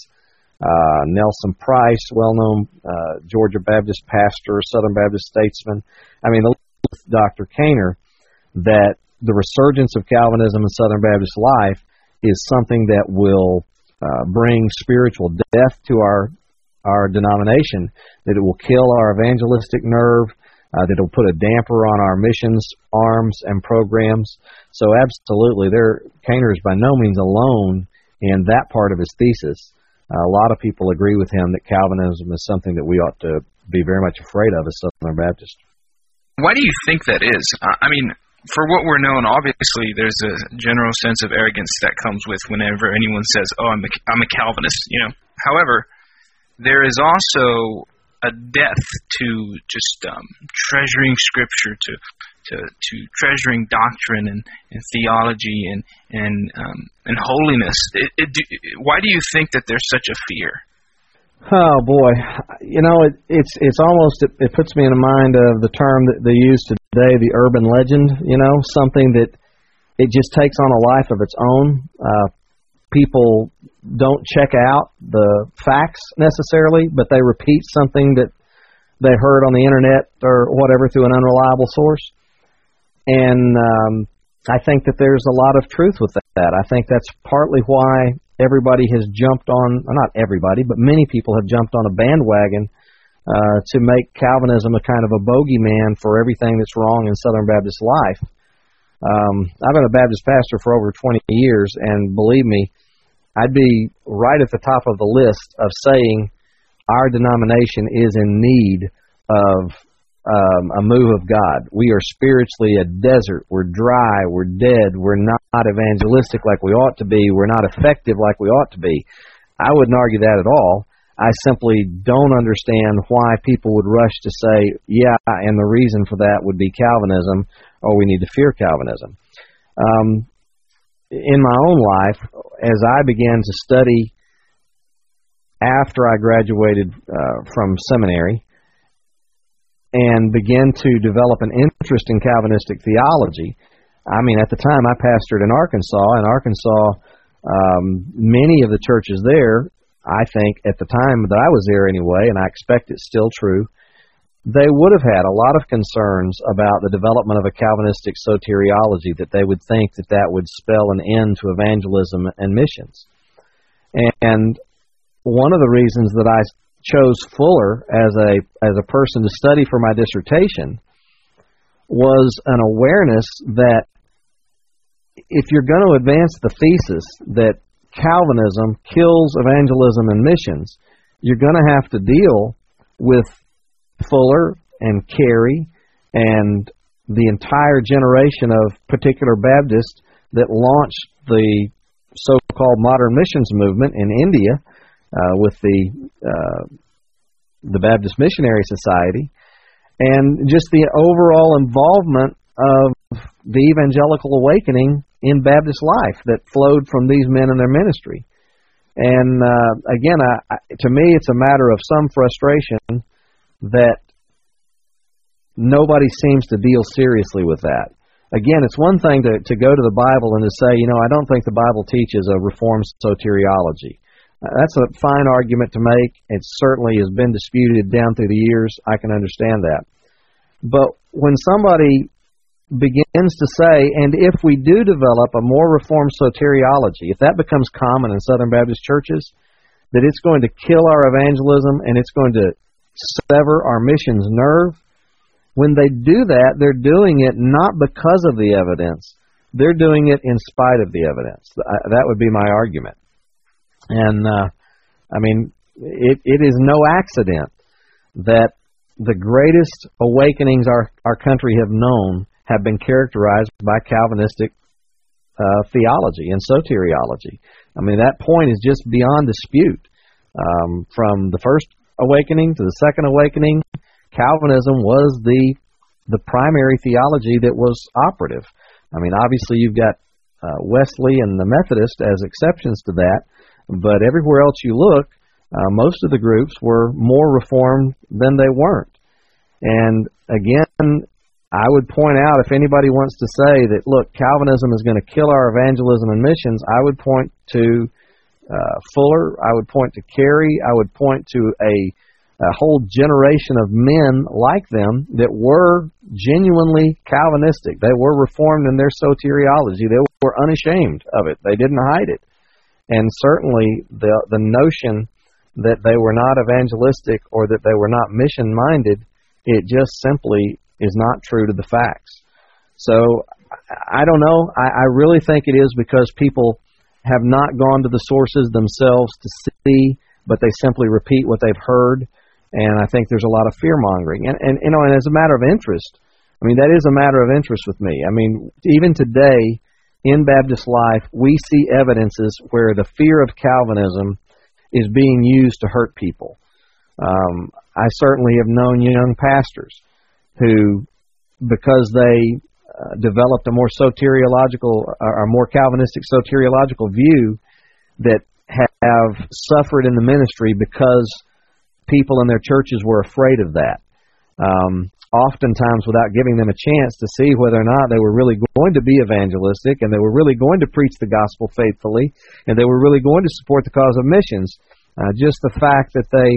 Uh, Nelson Price, well-known uh, Georgia Baptist pastor, Southern Baptist statesman. I mean, Doctor Kaner, that the resurgence of Calvinism in Southern Baptist life is something that will uh, bring spiritual death to our our denomination, that it will kill our evangelistic nerve, uh, that it will put a damper on our missions arms and programs. So absolutely, there, Kaner is by no means alone in that part of his thesis. Uh, a lot of people agree with him that Calvinism is something that we ought to be very much afraid of as Southern Baptists. Why do you think that is? I mean, for what we're known, obviously, there's a general sense of arrogance that comes with whenever anyone says, oh, I'm a, I'm a Calvinist, you know. However, there is also a depth to just um, treasuring Scripture, to, to, to treasuring doctrine and, and theology and and um, and holiness. It, it, do, why do you think that there's such a fear? Oh boy, you know it, it's it's almost it, it puts me in the mind of the term that they use today, the urban legend. You know, something that it just takes on a life of its own. Uh, people don't check out the facts necessarily, but they repeat something that they heard on the internet or whatever through an unreliable source. And um, I think that there's a lot of truth with that. I think that's partly why everybody has jumped on, well, not everybody, but many people have jumped on a bandwagon uh, to make Calvinism a kind of a bogeyman for everything that's wrong in Southern Baptist life. Um, I've been a Baptist pastor for over twenty years, and believe me, I'd be right at the top of the list of saying our denomination is in need of um, a move of God. We are spiritually a desert. We're dry. We're dead. We're not evangelistic like we ought to be. We're not effective like we ought to be. I wouldn't argue that at all. I simply don't understand why people would rush to say, yeah, and the reason for that would be Calvinism, or we need to fear Calvinism. Um, in my own life, as I began to study after I graduated uh, from seminary and began to develop an interest in Calvinistic theology, I mean, at the time I pastored in Arkansas. In Arkansas, um, many of the churches there, I think at the time that I was there anyway, and I expect it's still true, they would have had a lot of concerns about the development of a Calvinistic soteriology, that they would think that that would spell an end to evangelism and missions. And one of the reasons that I chose Fuller as a as a person to study for my dissertation was an awareness that if you're going to advance the thesis that Calvinism kills evangelism and missions, you're going to have to deal with Fuller and Carey and the entire generation of particular Baptists that launched the so-called modern missions movement in India uh, with the uh, the Baptist Missionary Society, and just the overall involvement of the evangelical awakening in Baptist life that flowed from these men and their ministry. And uh, again, I, I, to me, it's a matter of some frustration that nobody seems to deal seriously with that. Again, it's one thing to, to go to the Bible and to say, you know, I don't think the Bible teaches a reformed soteriology. Uh, that's a fine argument to make. It certainly has been disputed down through the years. I can understand that. But when somebody begins to say, and if we do develop a more reformed soteriology, if that becomes common in Southern Baptist churches, that it's going to kill our evangelism and it's going to sever our missions nerve, when they do that, they're doing it not because of the evidence. They're doing it in spite of the evidence. That would be my argument. And, uh, I mean, it, it is no accident that the greatest awakenings our, our country have known have been characterized by Calvinistic uh, theology and soteriology. I mean, that point is just beyond dispute. Um, from the first awakening to the second awakening, Calvinism was the the primary theology that was operative. I mean, obviously you've got uh, Wesley and the Methodist as exceptions to that, but everywhere else you look, uh, most of the groups were more reformed than they weren't. And again, I would point out, if anybody wants to say that, look, Calvinism is going to kill our evangelism and missions, I would point to uh, Fuller, I would point to Carey, I would point to a a whole generation of men like them that were genuinely Calvinistic. They were reformed in their soteriology. They were unashamed of it. They didn't hide it. And certainly the the notion that they were not evangelistic or that they were not mission-minded, it just simply is not true to the facts. So I don't know. I, I really think it is because people have not gone to the sources themselves to see, but they simply repeat what they've heard. And I think there's a lot of fear-mongering. And, and, you know, and as a matter of interest, I mean, that is a matter of interest with me. I mean, even today in Baptist life, we see evidences where the fear of Calvinism is being used to hurt people. Um, I certainly have known young pastors who because they uh, developed a more soteriological, or a more Calvinistic soteriological view that have suffered in the ministry because people in their churches were afraid of that. Um, oftentimes without giving them a chance to see whether or not they were really going to be evangelistic, and they were really going to preach the gospel faithfully, and they were really going to support the cause of missions. Uh, just the fact that they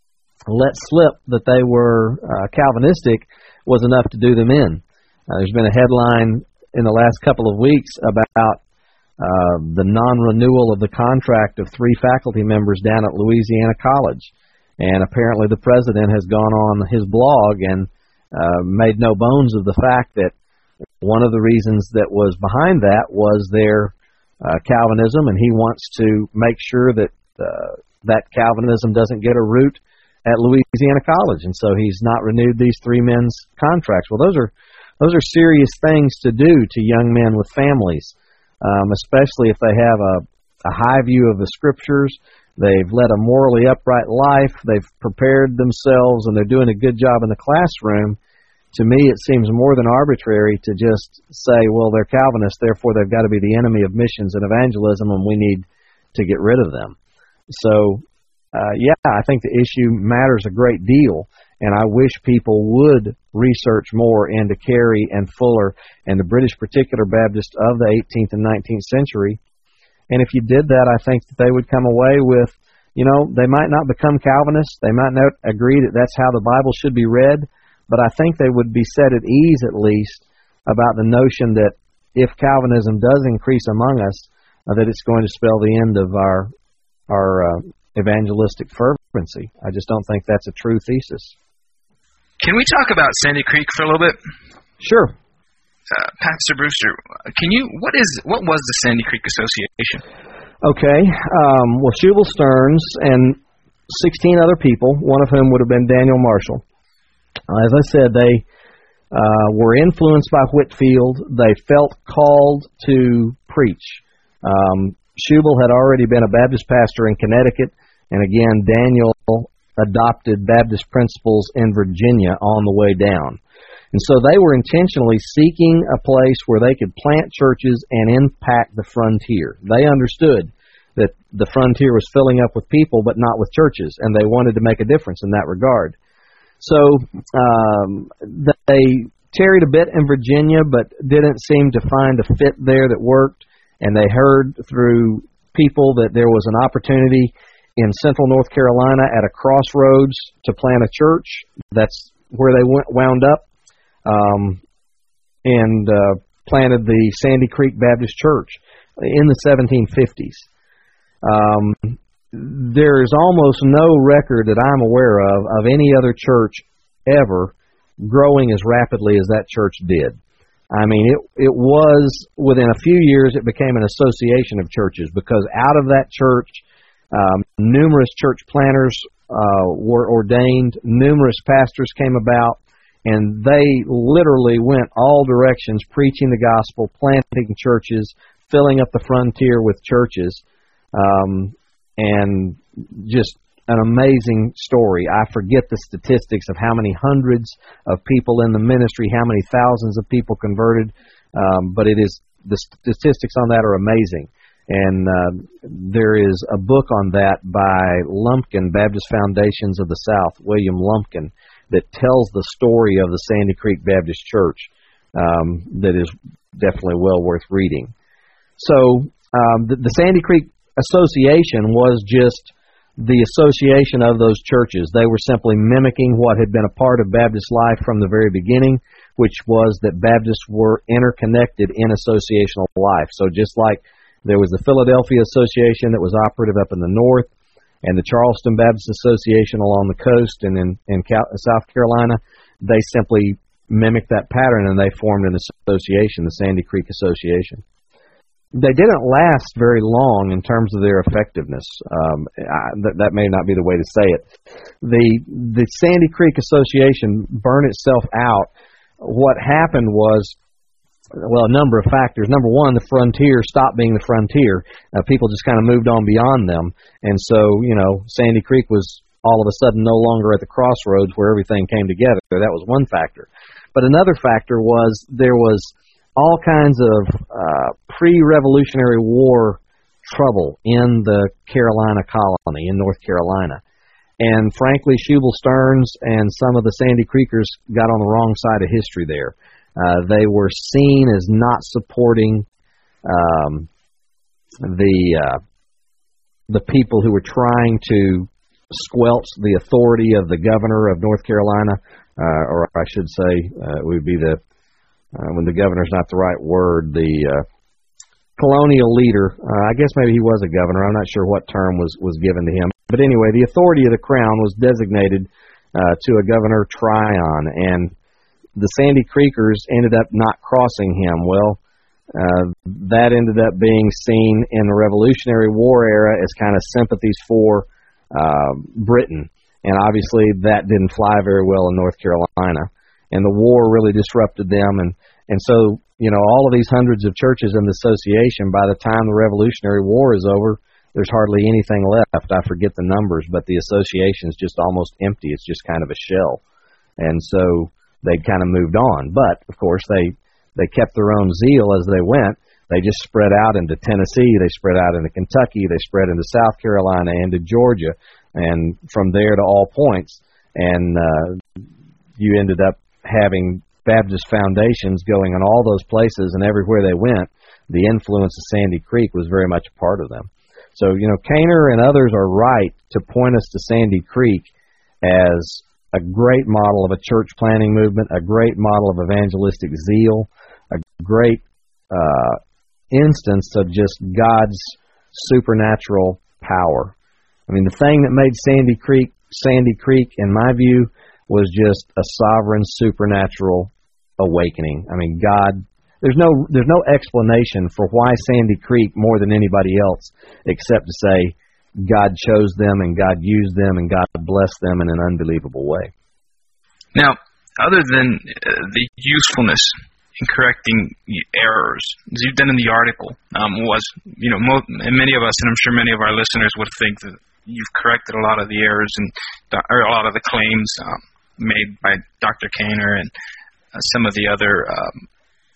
let slip that they were uh, Calvinistic was enough to do them in. Uh, there's been a headline in the last couple of weeks about uh, the non-renewal of the contract of three faculty members down at Louisiana College. And apparently the president has gone on his blog and uh, made no bones of the fact that one of the reasons that was behind that was their uh, Calvinism, and he wants to make sure that uh, that Calvinism doesn't get a root at Louisiana College, and so he's not renewed these three men's contracts. Well, those are those are serious things to do to young men with families, um, especially if they have a, a high view of the Scriptures. They've led a morally upright life. They've prepared themselves, and they're doing a good job in the classroom. To me, it seems more than arbitrary to just say, well, they're Calvinists, therefore they've got to be the enemy of missions and evangelism, and we need to get rid of them. So, uh, yeah, I think the issue matters a great deal, and I wish people would research more into Carey and Fuller and the British Particular Baptist of the eighteenth and nineteenth century. And if you did that, I think that they would come away with, you know, they might not become Calvinists. They might not agree that that's how the Bible should be read. But I think they would be set at ease, at least, about the notion that if Calvinism does increase among us, uh, that it's going to spell the end of our our uh, evangelistic fervency. I just don't think that's a true thesis. Can we talk about Sandy Creek for a little bit? Sure. Uh, Pastor Brewster, can you? What is? What was the Sandy Creek Association? Okay. Um, well, Shubal Stearns and sixteen other people, one of whom would have been Daniel Marshall. Uh, as I said, they uh, were influenced by Whitefield. They felt called to preach. Um, Shubal had already been a Baptist pastor in Connecticut, and again, Daniel adopted Baptist principles in Virginia on the way down. And so they were intentionally seeking a place where they could plant churches and impact the frontier. They understood that the frontier was filling up with people, but not with churches, and they wanted to make a difference in that regard. So um, they tarried a bit in Virginia, but didn't seem to find a fit there that worked, and they heard through people that there was an opportunity in central North Carolina at a crossroads to plant a church. That's where they went, wound up. Um, and uh, planted the Sandy Creek Baptist Church in the seventeen fifties. Um, there's almost no record that I'm aware of of any other church ever growing as rapidly as that church did. I mean, it it was, within a few years, it became an association of churches, because out of that church, um, numerous church planters uh, were ordained, numerous pastors came about, and they literally went all directions, preaching the gospel, planting churches, filling up the frontier with churches, um, and just an amazing story. I forget the statistics of how many hundreds of people in the ministry, how many thousands of people converted, um, but it is the statistics on that are amazing. And uh, there is a book on that by Lumpkin, Baptist Foundations of the South, William Lumpkin, that tells the story of the Sandy Creek Baptist Church, um, that is definitely well worth reading. So um, the, the Sandy Creek Association was just the association of those churches. They were simply mimicking what had been a part of Baptist life from the very beginning, which was that Baptists were interconnected in associational life. So just like there was the Philadelphia Association that was operative up in the north, and the Charleston Baptist Association along the coast and in, in Cal- South Carolina, they simply mimicked that pattern, and they formed an association, the Sandy Creek Association. They didn't last very long in terms of their effectiveness. Um, I, that, that may not be the way to say it. The, the Sandy Creek Association burned itself out. What happened was, well, a number of factors. Number one, the frontier stopped being the frontier. Uh, people just kind of moved on beyond them. And so, you know, Sandy Creek was all of a sudden no longer at the crossroads where everything came together. That was one factor. But another factor was there was all kinds of uh, pre-Revolutionary War trouble in the Carolina colony, in North Carolina. And frankly, Shubal Stearns and some of the Sandy Creekers got on the wrong side of history there. Uh, they were seen as not supporting um, the uh, the people who were trying to squelch the authority of the governor of North Carolina, uh, or I should say, uh, it would be the uh, when the governor's not the right word, the uh, colonial leader. Uh, I guess maybe he was a governor. I'm not sure what term was, was given to him. But anyway, the authority of the crown was designated uh, to a Governor Tryon, and the Sandy Creekers ended up not crossing him. Well, uh, that ended up being seen in the Revolutionary War era as kind of sympathies for uh, Britain, and obviously that didn't fly very well in North Carolina, and the war really disrupted them, and, and so, you know, all of these hundreds of churches in the association, by the time the Revolutionary War is over, there's hardly anything left. I forget the numbers, but the association is just almost empty. It's just kind of a shell. And so they kind of moved on. But, of course, they, they kept their own zeal as they went. They just spread out into Tennessee. They spread out into Kentucky. They spread into South Carolina, into Georgia, and from there to all points. And uh, you ended up having Baptist foundations going in all those places, and everywhere they went, the influence of Sandy Creek was very much a part of them. So, you know, Caner and others are right to point us to Sandy Creek as a great model of a church planting movement, a great model of evangelistic zeal, a great uh, instance of just God's supernatural power. I mean, the thing that made Sandy Creek Sandy Creek, in my view, was just a sovereign supernatural awakening. I mean, God... There's no there's no explanation for why Sandy Creek more than anybody else, except to say God chose them and God used them and God blessed them in an unbelievable way. Now, other than uh, the usefulness in correcting errors, as you've done in the article, um, was you know mo- and many of us, and I'm sure many of our listeners would think that you've corrected a lot of the errors and or a lot of the claims um, made by Doctor Caner and uh, some of the other Um,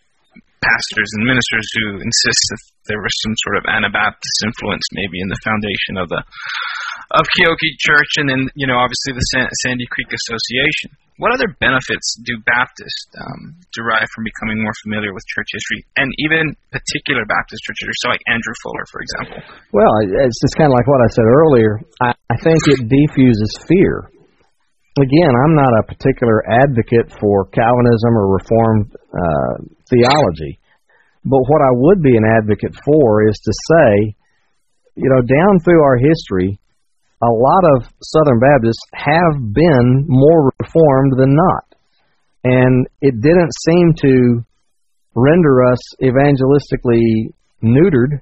pastors and ministers who insist that there was some sort of Anabaptist influence maybe in the foundation of the of Keokee Church and then, you know, obviously the San, Sandy Creek Association. What other benefits do Baptists um, derive from becoming more familiar with church history, and even particular Baptist churches, so like Andrew Fuller, for example? Well, it's just kind of like what I said earlier. I, I think it defuses fear. Again, I'm not a particular advocate for Calvinism or Reformed uh, theology, but what I would be an advocate for is to say, you know, down through our history, a lot of Southern Baptists have been more Reformed than not, and it didn't seem to render us evangelistically neutered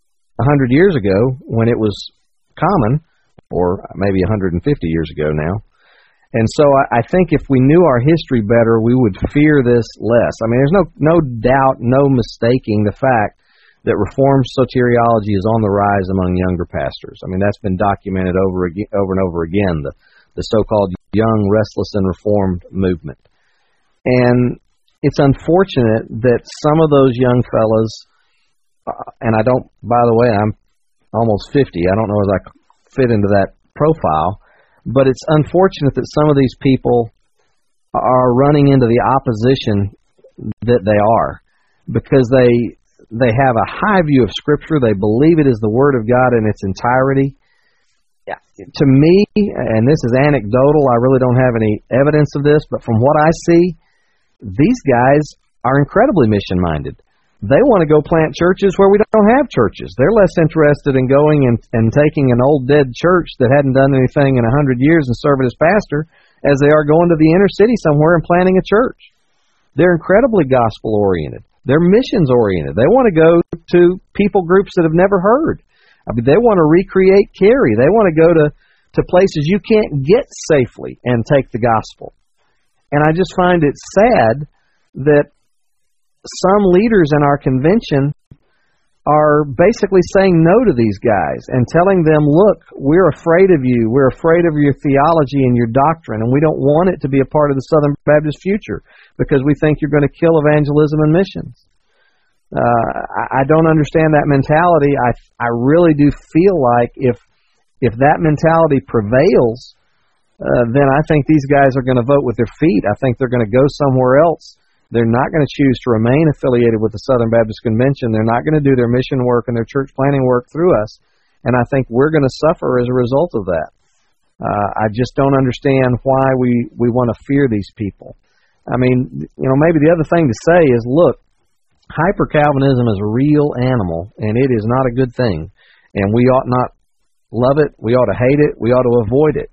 a hundred years ago when it was common, or maybe a hundred and fifty years ago now. And so I, I think if we knew our history better, we would fear this less. I mean, there's no no doubt, no mistaking the fact that Reformed soteriology is on the rise among younger pastors. I mean, that's been documented over again, over and over again, the, the so-called young, restless, and Reformed movement. And it's unfortunate that some of those young fellas, uh, and I don't, by the way, I'm almost fifty. I don't know as I fit into that profile. But it's unfortunate that some of these people are running into the opposition that they are, because they they have a high view of Scripture. They believe it is the Word of God in its entirety. Yeah. To me, and this is anecdotal, I really don't have any evidence of this, but from what I see, these guys are incredibly mission-minded. They want to go plant churches where we don't have churches. They're less interested in going and, and taking an old dead church that hadn't done anything in a hundred years and serving as pastor as they are going to the inner city somewhere and planting a church. They're incredibly gospel-oriented. They're missions-oriented. They want to go to people groups that have never heard. I mean, they want to recreate Cary. They want to go to, to places you can't get safely and take the gospel. And I just find it sad that some leaders in our convention are basically saying no to these guys and telling them, look, we're afraid of you. We're afraid of your theology and your doctrine, and we don't want it to be a part of the Southern Baptist future because we think you're going to kill evangelism and missions. Uh, I, I don't understand that mentality. I I really do feel like if if that mentality prevails, uh, then I think these guys are going to vote with their feet. I think they're going to go somewhere else. They're not going to choose to remain affiliated with the Southern Baptist Convention. They're not going to do their mission work and their church planting work through us. And I think we're going to suffer as a result of that. Uh, I just don't understand why we, we want to fear these people. I mean, you know, maybe the other thing to say is, look, hyper-Calvinism is a real animal, and it is not a good thing. And we ought not love it. We ought to hate it. We ought to avoid it.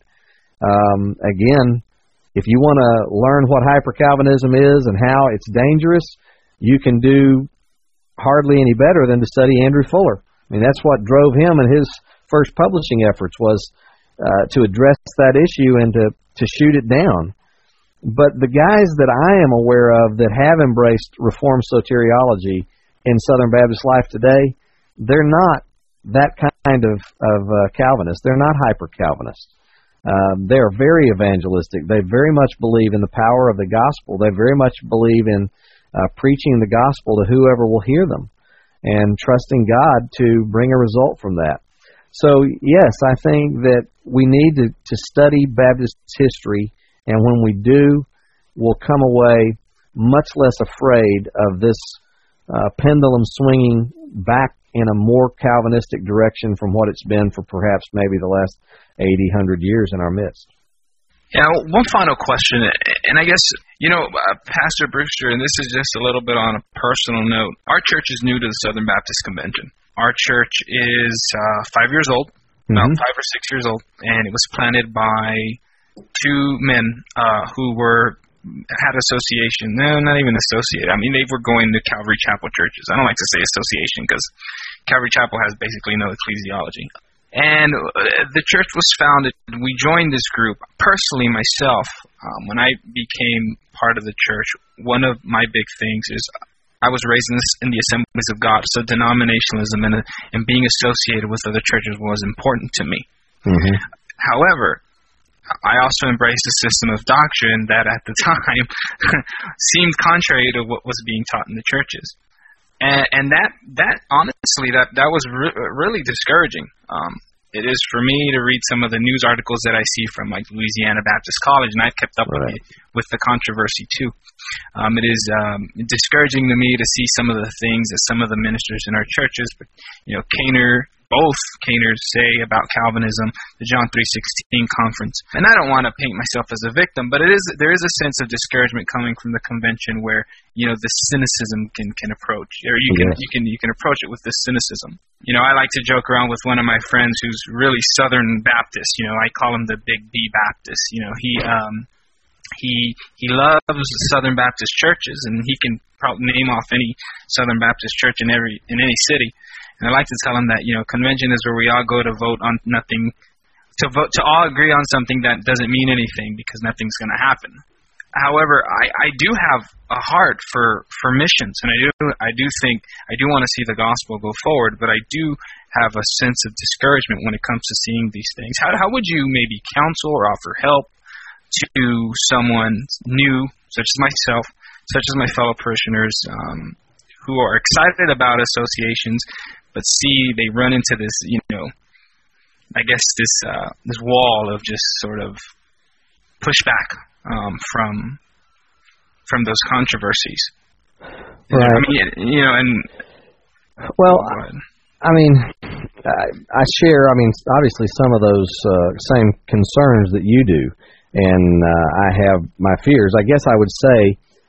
Um, again, if you want to learn what hyper-Calvinism is and how it's dangerous, you can do hardly any better than to study Andrew Fuller. I mean, that's what drove him and his first publishing efforts was uh, to address that issue and to, to shoot it down. But the guys that I am aware of that have embraced Reformed soteriology in Southern Baptist life today, they're not that kind of, of uh, Calvinist. They're not hyper-Calvinist. Um, they are very evangelistic. They very much believe in the power of the gospel. They very much believe in uh, preaching the gospel to whoever will hear them and trusting God to bring a result from that. So, yes, I think that we need to, to study Baptist history, and when we do, we'll come away much less afraid of this uh, pendulum swinging back in a more Calvinistic direction from what it's been for perhaps maybe the last eighty, one hundred years in our midst. Yeah, one final question, and I guess, you know, uh, Pastor Brewster, and this is just a little bit on a personal note, our church is new to the Southern Baptist Convention. Our church is uh, five years old, mm-hmm. about five or six years old, and it was planted by two men uh, who were had association. No, not even associated. I mean, they were going to Calvary Chapel churches. I don't like to say association because Calvary Chapel has basically no ecclesiology. And the church was founded. We joined this group. Personally, myself, um, when I became part of the church, one of my big things is I was raised in, this, in the Assemblies of God, so denominationalism and, and being associated with other churches was important to me. Mm-hmm. However, I also embraced a system of doctrine that at the time seemed contrary to what was being taught in the churches. And, and that, that honestly, that, that was re- really discouraging. Um, it is for me to read some of the news articles that I see from like Louisiana Baptist College, and I've kept up right. with, it, with the controversy too. Um, it is um, discouraging to me to see some of the things that some of the ministers in our churches, you know, Caner, both Caners say about Calvinism, the John three sixteen conference. And I don't want to paint myself as a victim, but it is there is a sense of discouragement coming from the convention where, you know, the cynicism can, can approach, or you can yes. you can you can approach it with this cynicism. You know, I like to joke around with one of my friends who's really Southern Baptist. You know, I call him the Big B Baptist. You know, he um he he loves the Southern Baptist churches, and he can probably name off any Southern Baptist church in every in any city. And I like to tell him that, you know, convention is where we all go to vote on nothing, to vote to all agree on something that doesn't mean anything because nothing's going to happen. However, I, I do have a heart for, for missions, and I do I do think I do want to see the gospel go forward, but I do have a sense of discouragement when it comes to seeing these things. How how would you maybe counsel or offer help to someone new, such as myself, such as my fellow parishioners, um, who are excited about associations, but see they run into this, you know, I guess this uh, this wall of just sort of pushback um, from from those controversies. Right. I mean, you know, and well, I mean, I, I share. I mean, obviously, some of those uh, same concerns that you do, and uh, I have my fears. I guess I would say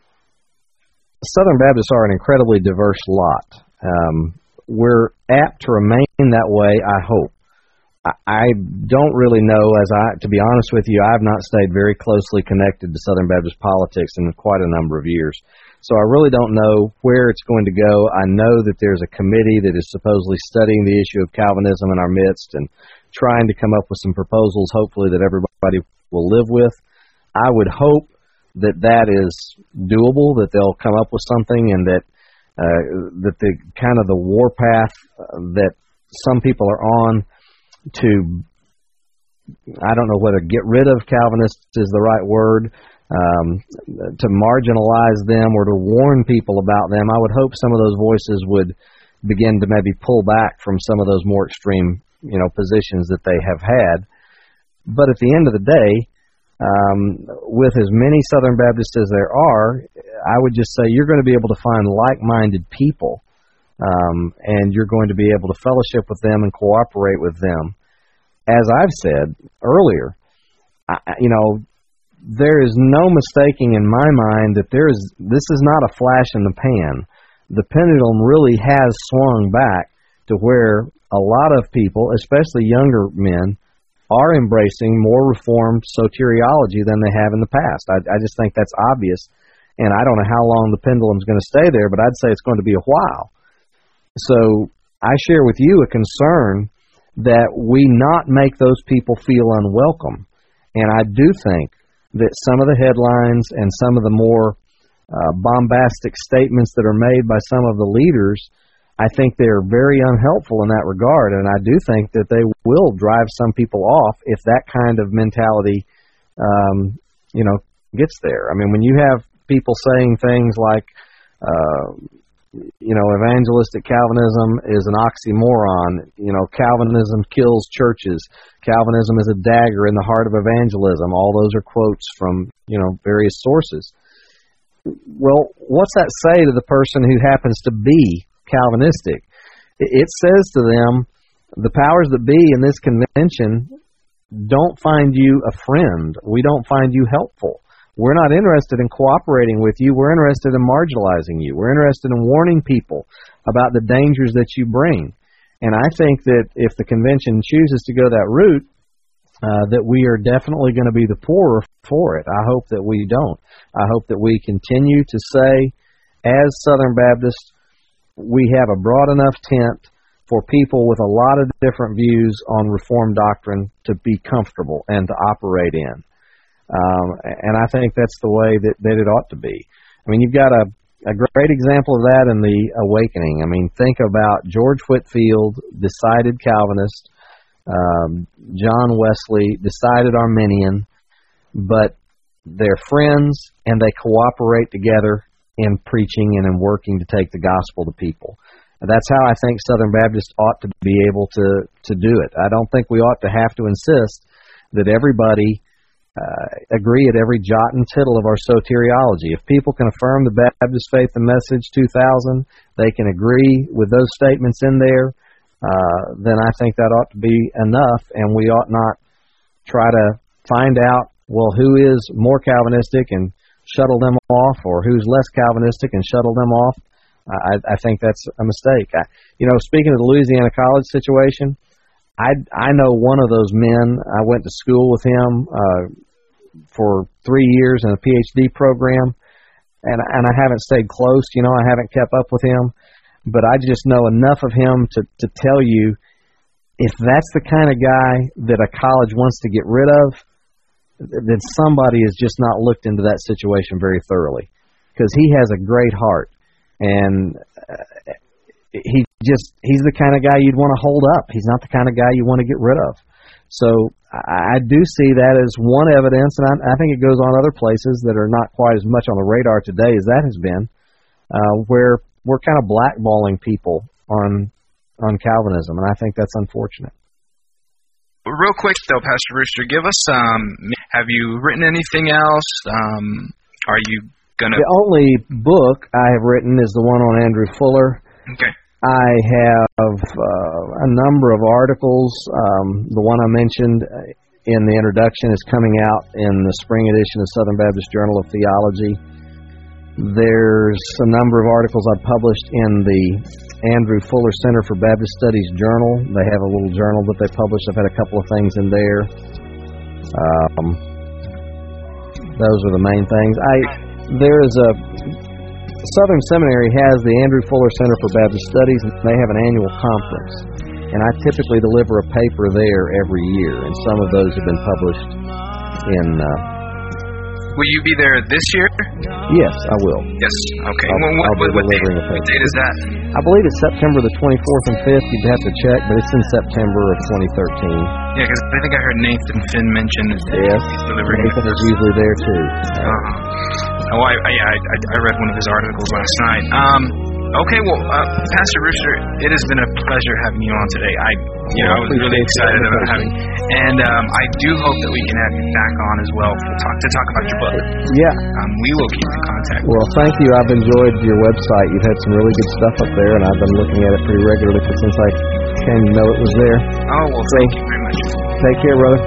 Southern Baptists are an incredibly diverse lot. Um, we're apt to remain that way, I hope. I, I don't really know, as I, to be honest with you, I've not stayed very closely connected to Southern Baptist politics in quite a number of years. So I really don't know where it's going to go. I know that there's a committee that is supposedly studying the issue of Calvinism in our midst and trying to come up with some proposals, hopefully, that everybody will live with. I would hope that that is doable, that they'll come up with something, and that uh, that the kind of the warpath that some people are on to, I don't know whether get rid of Calvinists is the right word, um, to marginalize them or to warn people about them. I would hope some of those voices would begin to maybe pull back from some of those more extreme, you know, positions that they have had. But at the end of the day, um, with as many Southern Baptists as there are, I would just say you're going to be able to find like-minded people, um, and you're going to be able to fellowship with them and cooperate with them. As I've said earlier, I, you know, there is no mistaking in my mind that there is. This is not a flash in the pan. The pendulum really has swung back to where a lot of people, especially younger men, are embracing more reformed soteriology than they have in the past. I, I just think that's obvious, and I don't know how long the pendulum's going to stay there, but I'd say it's going to be a while. So I share with you a concern that we not make those people feel unwelcome. And I do think that some of the headlines and some of the more uh, bombastic statements that are made by some of the leaders, I think they're very unhelpful in that regard. And I do think that they will drive some people off if that kind of mentality, um, you know, gets there. I mean, when you have people saying things like, uh, you know, evangelistic Calvinism is an oxymoron. You know, Calvinism kills churches. Calvinism is a dagger in the heart of evangelism. All those are quotes from, you know, various sources. Well, what's that say to the person who happens to be Calvinistic? It says to them, the powers that be in this convention don't find you a friend. We don't find you helpful. We're not interested in cooperating with you. We're interested in marginalizing you. We're interested in warning people about the dangers that you bring. And I think that if the convention chooses to go that route, uh, that we are definitely going to be the poorer for it. I hope that we don't. I hope that we continue to say, as Southern Baptists, we have a broad enough tent for people with a lot of different views on Reformed doctrine to be comfortable and to operate in. Um, and I think that's the way that, that it ought to be. I mean, you've got a, a great example of that in the Awakening. I mean, think about George Whitefield, decided Calvinist, um, John Wesley, decided Arminian, but they're friends and they cooperate together in preaching and in working to take the gospel to people. And that's how I think Southern Baptists ought to be able to, to do it. I don't think we ought to have to insist that everybody Uh, agree at every jot and tittle of our soteriology. If people can affirm the Baptist Faith and Message two thousand, they can agree with those statements in there, uh, then I think that ought to be enough, and we ought not try to find out, well, who is more Calvinistic and shuttle them off, or who's less Calvinistic and shuttle them off. Uh, I, I think that's a mistake. I, you know, speaking of the Louisiana College situation, I, I know one of those men. I went to school with him uh, for three years in a P H D program, and and I haven't stayed close. You know, I haven't kept up with him, but I just know enough of him to, to tell you, if that's the kind of guy that a college wants to get rid of, then somebody has just not looked into that situation very thoroughly, because he has a great heart, and uh, he just he's the kind of guy you'd want to hold up. He's not the kind of guy you want to get rid of. So I do see that as one evidence, and I, I think it goes on other places that are not quite as much on the radar today as that has been, uh, where we're kind of blackballing people on on Calvinism, and I think that's unfortunate. Real quick, though, Pastor Brewster, give us, um, have you written anything else? Um, are you going to... The only book I have written is the one on Andrew Fuller. Okay. I have uh, a number of articles. Um, the one I mentioned in the introduction is coming out in the spring edition of Southern Baptist Journal of Theology. There's a number of articles I published in the Andrew Fuller Center for Baptist Studies Journal. They have a little journal that they publish. I've had a couple of things in there. Um, those are the main things. I there is a Southern Seminary has the Andrew Fuller Center for Baptist Studies, and they have an annual conference. And I typically deliver a paper there every year, and some of those have been published in uh, Will you be there this year? Yes, I will. Yes. Okay. I'll, well, what, I'll be what, what, date, delivering a what paper. date is that? I believe it's September the twenty-fourth and fifth. You'd have to check, but it's in September of twenty thirteen. Yeah, because I think I heard Nathan Finn mention that Yes, he's delivering Nathan it. is usually there too. Uh-huh. Oh, I, I, yeah, I, I read one of his articles last night. Um, okay, well, uh, Pastor Rooster, it has been a pleasure having you on today. I, you know, I was really excited about having, and um, I do hope that we can have you back on as well to talk to talk about your book. Yeah. Um, we will keep in contact. Well, thank you. I've enjoyed your website. You've had some really good stuff up there, and I've been looking at it pretty regularly since I came to know it was there. Oh well, so, thank you very much. Take care, brother.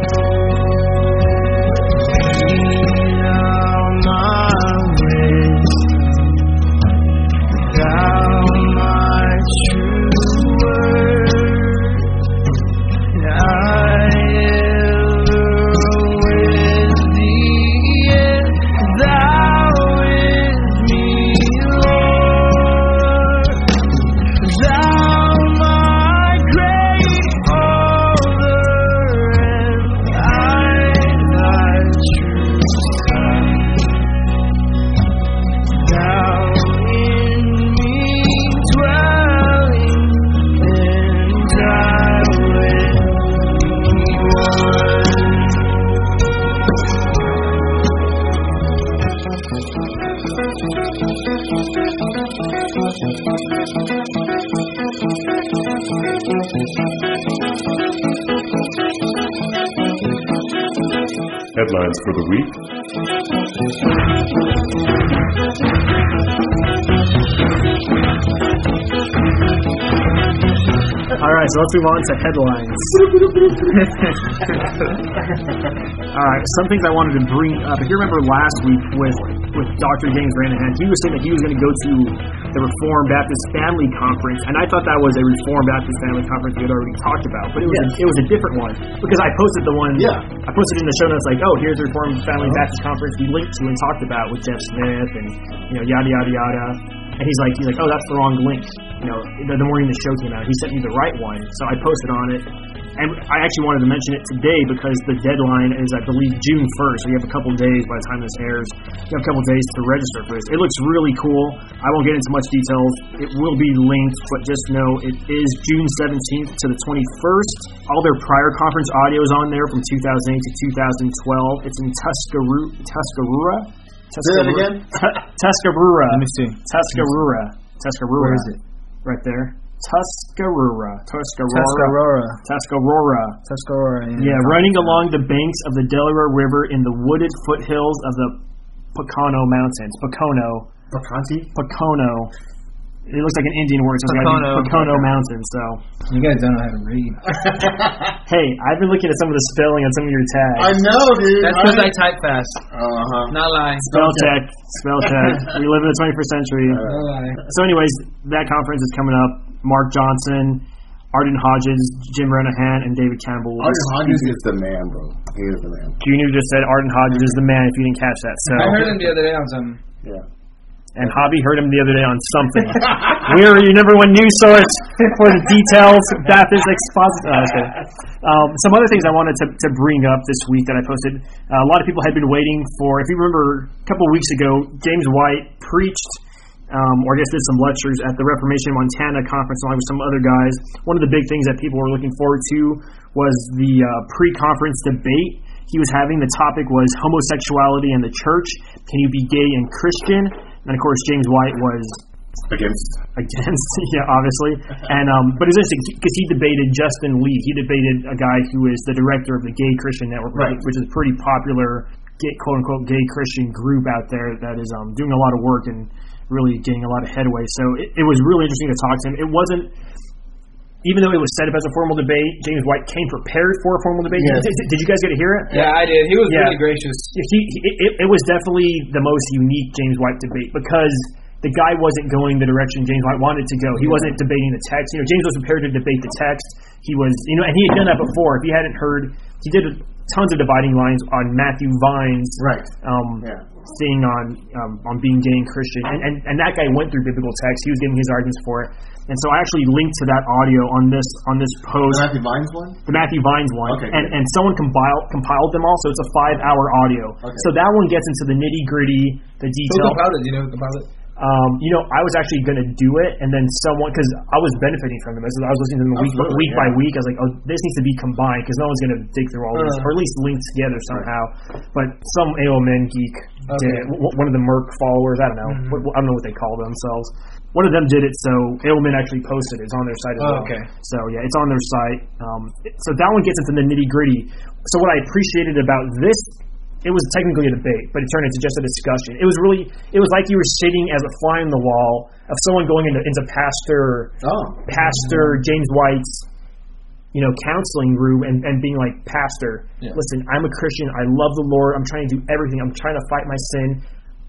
Headlines for the week. All right, so let's move on to headlines. All right, some things I wanted to bring up. If you remember last week with with Doctor James Ranahan, he was saying that he was going to go to the Reformed Baptist Family Conference, and I thought that was a Reformed Baptist Family Conference we had already talked about, but it was yes. a, it was a different one because I posted the one. Yeah. I posted in the show notes like, oh, here's the Reformed Family uh-huh. Baptist Conference we linked to and talked about with Jeff Smith and you know yada yada yada. And he's like, he's like, oh, that's the wrong link. You know, the, the morning the show came out, he sent me the right one, so I posted on it. And I actually wanted to mention it today because the deadline is, I believe, June first. So you have a couple days by the time this airs. You have a couple days to register for this. It looks really cool. I won't get into much details. It will be linked, but just know it is June seventeenth to the twenty-first. All their prior conference audio is on there from two thousand eight to two thousand twelve. It's in Tuscarora. Tuscarora? Say that again? Tuscarora. Let me see. Tuscarora. Tuscarora. Where is it? Right there. Tuscarora. Tuscarora. Tuscarora. Tuscarora. Tuscarora. Yeah, yeah, running along the banks of the Delaware River in the wooded foothills of the Pocono Mountains. Pocono. Poconti? Pocono. It looks like an Indian word, so it's Pocono. got to be Pocono Mountains. So you guys don't know how to read. Hey, I've been looking at some of the spelling on some of your tags. I know, dude. That's because I type fast. Uh-huh. Not lying. Spell check. Spell check. We live in the twenty-first century. Uh, No lie. So anyways, that conference is coming up. Mark Johnson, Arden Hodges, Jim Ranahan, and David Campbell. Arden Hodges is the man, bro. He is the man. Junior just said Arden Hodges is the man if you didn't catch that. So I heard him the other day on something. Yeah. And Hobby heard him the other day on something. We're your number one news source for the details. Baptist exposit. Oh, okay. Um, some other things I wanted to, to bring up this week that I posted. Uh, a lot of people had been waiting for, if you remember, a couple of weeks ago, James White preached, um, or I guess did some lectures at the Reformation Montana conference along with some other guys. One of the big things that people were looking forward to was the uh, pre-conference debate he was having. The topic was homosexuality in the church. Can you be gay and Christian? And of course, James White was against, against, yeah, obviously. And um, but it's interesting because he debated Justin Lee. He debated a guy who is the director of the Gay Christian Network, right. which is a pretty popular, gay, quote unquote, gay Christian group out there that is um, doing a lot of work and really getting a lot of headway. So it, it was really interesting to talk to him. It wasn't. Even though it was set up as a formal debate, James White came prepared for a formal debate. Yes. Did, did you guys get to hear it? Yeah, I did. He was yeah. really gracious. He, he, it, it was definitely the most unique James White debate because the guy wasn't going the direction James White wanted to go. He wasn't debating the text. You know, James was prepared to debate the text. He was, you know, and he had done that before. If you hadn't heard, he did tons of dividing lines on Matthew Vines, Right. um, Yeah. saying on um, on being gay and Christian, and, and and that guy went through biblical text. He was giving his arguments for it, and so I actually linked to that audio on this on this post, The Matthew Vines one? the Matthew Vines one, Okay, and good. and someone compiled compiled them all, so it's a five hour audio. Okay. So that one gets into the nitty gritty, the Who detail. compiled it? Do you know who compiled it? Um, you know, I was actually going to do it, and then someone, because I was benefiting from them. As I was listening to them week, Absolutely, week yeah. by week. I was like, oh, this needs to be combined because no one's going to dig through all this, Uh. or at least linked together somehow. But some A O Men geek did Okay. it. W- one of the Merc followers, I don't know. Mhm. What, I don't know what they call themselves. One of them did it, so A O Men actually posted it. It's on their site as Oh, well. okay. So yeah, it's on their site. Um, it- so that one gets into the nitty gritty. So what I appreciated about this, it was technically a debate, but it turned into just a discussion. It was really, it was like you were sitting as a fly on the wall of someone going into, into Pastor, Oh. Pastor James White's, you know, counseling room and, and being like, Pastor, Yeah. listen, I'm a Christian. I love the Lord. I'm trying to do everything. I'm trying to fight my sin.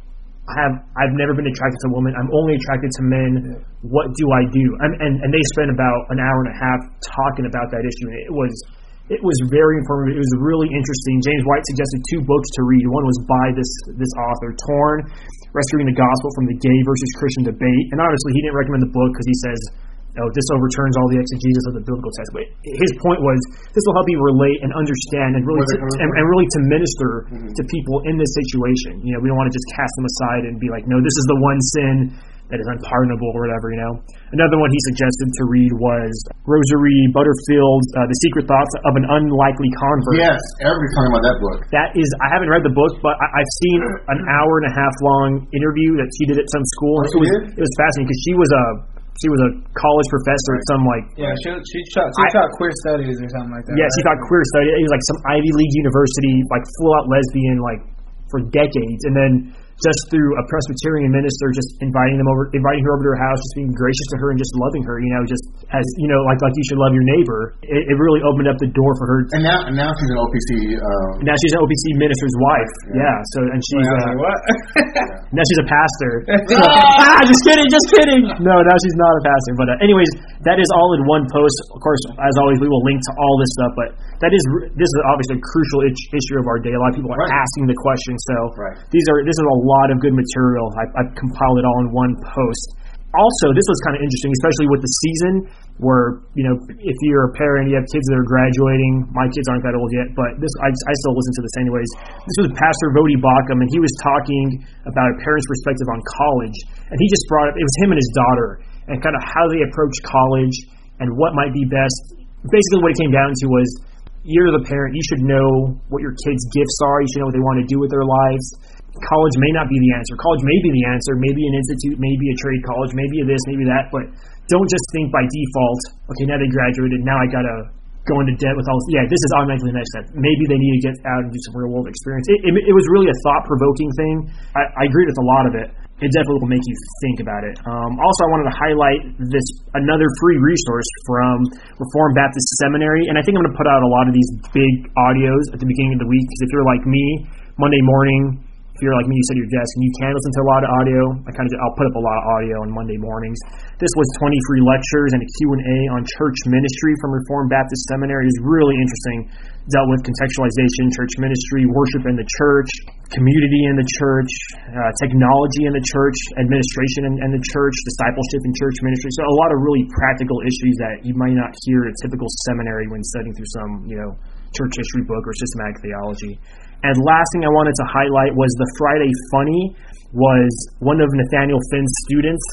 I have, I've never been attracted to women. I'm only attracted to men. What do I do? And, and, and they spent about an hour and a half talking about that issue. And it was, It was very informative. It was really interesting. James White suggested two books to read. One was by this this author, Torn, Rescuing the Gospel from the Gay versus Christian Debate. And obviously, he didn't recommend the book because he says, oh, this overturns all the exegesis of the biblical text. But his point was, this will help you relate and understand and really Where to, they're coming and, from. and really to minister Mhm. to people in this situation. You know, we don't want to just cast them aside and be like, no, this is the one sin that is unpardonable or whatever, you know. Another one he suggested to read was Rosary Butterfield's uh, The Secret Thoughts of an Unlikely Convert. Yes, everybody's talking about that book. That is, I haven't read the book, but I, I've seen an hour and a half long interview that she did at some school. Oh, it she was did? it was fascinating because she was a she was a college professor at some like Yeah, she she taught she I- taught queer studies or something like that. yeah she right? thought queer study. It was like some Ivy League university, like full out lesbian, like for decades, and then just through a Presbyterian minister, just inviting them over, inviting her over to her house, just being gracious to her and just loving her, you know, just as you know, like like you should love your neighbor. It, it really opened up the door for her. And now, and now she's an O P C. Um, Now she's an O P C minister's wife. Yeah. Yeah. So and she's I was uh, like, what? now she's a pastor. So- ah, just kidding, just kidding. No, now she's not a pastor. But uh, anyways, that is all in one post. Of course, as always, we will link to all this stuff. But that is this is obviously a crucial itch, issue of our day. A lot of people are Right. asking the question. So Right. these are this is a lot of good material. I, I've compiled it all in one post. Also, this was kind of interesting, especially with the season where, you know, if you're a parent, you have kids that are graduating. My kids aren't that old yet, but this I, I still listen to this anyways. This was Pastor Vodi Bakum, and he was talking about a parent's perspective on college. And he just brought up, it was him and his daughter, and kind of how they approach college and what might be best. Basically, what it came down to was, you're the parent, you should know what your kids' gifts are, you should know what they want to do with their lives. College may not be the answer. College may be the answer. Maybe an institute, maybe a trade college, maybe a this, maybe that. But don't just think by default, okay, now they graduated, now I got to go into debt with all this. Yeah, this is automatically the next step. Maybe they need to get out and do some real-world experience. It, it, it was really a thought-provoking thing. I, I agreed with a lot of it. It definitely will make you think about it. Um, also, I wanted to highlight this another free resource from Reformed Baptist Seminary. And I think I'm going to put out a lot of these big audios at the beginning of the week, because if you're like me, Monday morning, if you're like me, you sit at your desk and you can listen to a lot of audio. I kind of I'll put up a lot of audio on Monday mornings. This was twenty free lectures and a Q and A on church ministry from Reformed Baptist Seminary. It was really interesting. Dealt with contextualization, church ministry, worship in the church, community in the church, uh, technology in the church, administration in, in the church, discipleship in church ministry. So a lot of really practical issues that you might not hear at a typical seminary when studying through some, you know, church history book or systematic theology. And last thing I wanted to highlight was the Friday Funny was one of Nathaniel Finn's students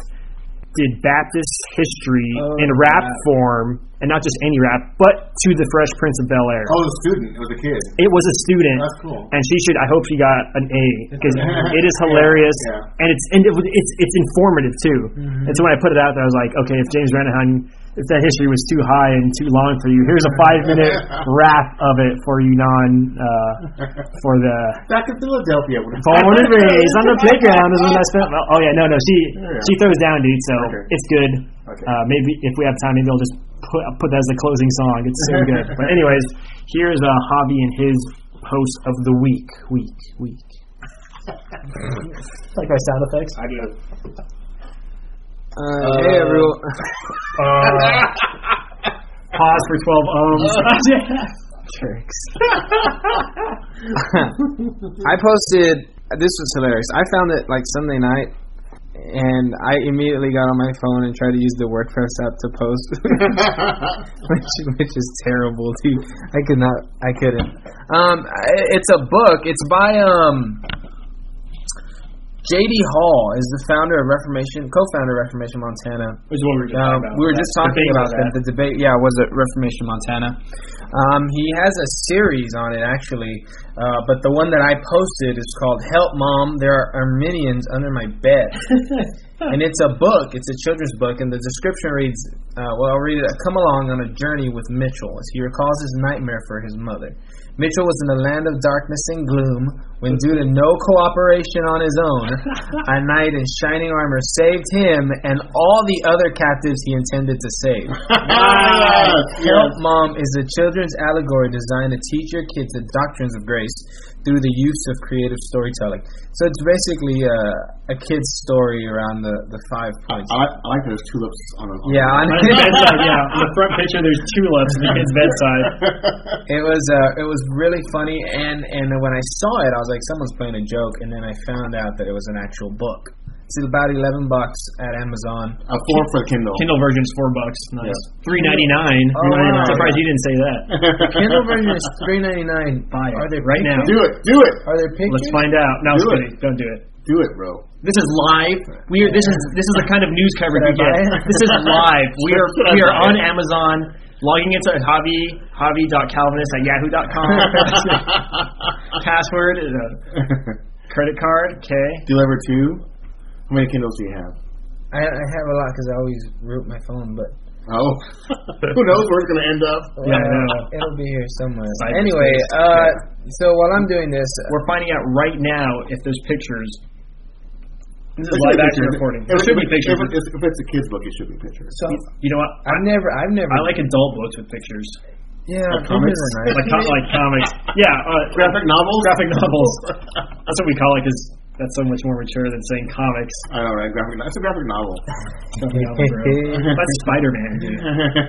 did Baptist history Oh, in rap wow. form, and not just any rap, but to the Fresh Prince of Bel-Air. Oh, the student. It was a kid. It was a student, That's cool. and she should. I hope she got an A because it is Yeah, hilarious, yeah. and it's and it, was- it's it's informative too. Mhm. And so when I put it out there, I was like, okay, if James Renahan, if that history was too high and too long for you, here's a five minute wrap of it for you non uh, for the Back in Philadelphia. born and raised on the playground is when I spent. Oh yeah, no, no, she Yeah. she throws down, dude. So Okay. it's good. Okay. Uh, maybe if we have time, maybe I'll just put put that as the closing song. It's so good. But anyways, here's a hobby and his post of the week. Week, week. Like my sound effects. I do. Uh, hey everyone. Uh, pause for twelve ums. Jerks. I posted. This was hilarious. I found it like Sunday night, and I immediately got on my phone and tried to use the WordPress app to post, which, which is terrible. Dude. I could not. I couldn't. Um, it's a book. It's by um. J D Hall is the founder of Reformation, co-founder of Reformation Montana. Which is what we were just um, talking about. We were just talking Debate about was the, that. the debate. Yeah, was it Reformation Montana? Um, he has a series on it actually, uh, but the one that I posted is called "Help Mom, There Are Arminians Under My Bed," and it's a book. It's a children's book, and the description reads, uh, "Well, I'll read it. Come along on a journey with Mitchell as he recalls his nightmare for his mother. Mitchell was in a land of darkness and gloom when, due to no cooperation on his own, a knight in shining armor saved him and all the other captives he intended to save. Help Mom is a children's allegory designed to teach your kids the doctrines of grace through the use of creative storytelling." So it's basically a, a kid's story around the, the five points. I, I like those tulips on a. On yeah, On on the bedside, yeah. On the front picture, there's tulips on the kid's bedside. It was uh, it was really funny, and, and when I saw it, I was like, someone's playing a joke, and then I found out that it was an actual book. It's about eleven bucks at Amazon. A four for the Kindle. Kindle version's four bucks. Nice. Yeah. Three ninety nine. Oh, wow. Surprised you didn't say that. The Kindle version is three ninety nine. Buy it. Are there right now. Do it. Do it. Are there pictures? Let's find out. No, Do I'm it. kidding. Don't do it. Do it, bro. This is live. We are. This is this is the kind of news coverage we Should I get. buy it? This is live. We are Should I we are buy on it? Amazon. Logging into Javi Javi.calvinist at yahoo dot com. Password is a credit card. Okay. Deliver to. How many Kindles do you have? I, I have a lot because I always root my phone, but Oh. Who knows where it's going to end up? Yeah, I well, know. it'll be here somewhere. Cyberspace. Anyway, uh, so while I'm doing this, We're finding out right now if there's pictures. This is It should live be action pictures. reporting. If There it- should be if pictures. it- If it's a kid's book, it should be pictures. so You know what? I've never, I've never. I like adult books with pictures. yeah, Like pictures comics? are nice. Like co- like comics. Yeah. Uh, Graphic novels? graphic novels. That's what we call it because that's so much more mature than saying comics. I know, right? Graphic. It's a graphic novel. That's Spider-Man, dude.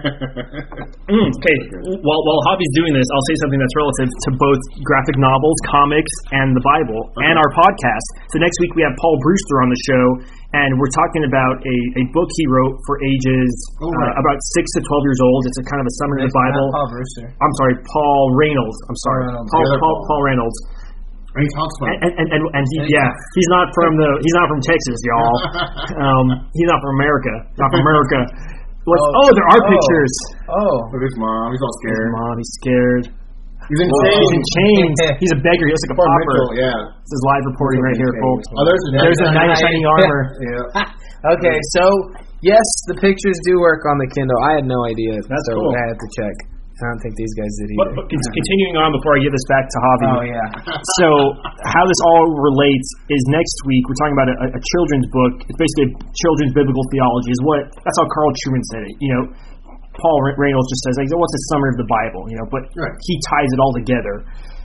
Mm, okay, while while Hobby's doing this, I'll say something that's relative to both graphic novels, comics, and the Bible, and our podcast. So next week we have Paul Brewster on the show, and we're talking about a, a book he wrote for ages Oh, right. uh, about six to twelve years old. It's a kind of a summary of the Bible. Not Paul Brewster. I'm sorry, Paul Reynolds. I'm sorry, Paul Reynolds. Paul, The other Paul, Paul. Paul Reynolds. And he talks about And and and, and he, yeah, he's not from the he's not from Texas, y'all. Um, he's not from America, not from America. Like, oh, Oh. there are Oh. pictures. Oh, Look at his mom. He's all His scared. mom, he's scared. He's in Whoa. He's in chains. chains. He's a beggar. He looks like a Poor pauper. Mitchell, yeah. This is live reporting right here, folks. Oh, there's a There's a knight in shining armor. Yeah. okay. So yes, the pictures do work on the Kindle. I had no idea, That's so cool. I had to check. I don't think these guys did But, either. but con- continuing on before I give this back to Javi. Oh yeah. So how this all relates is next week we're talking about a, a children's book. It's basically a children's biblical theology. Is what that's how Carl Truman said it. You know, Paul Re- Reynolds just says like, "What's a summary of the Bible?" You know, but Right. he ties it all together.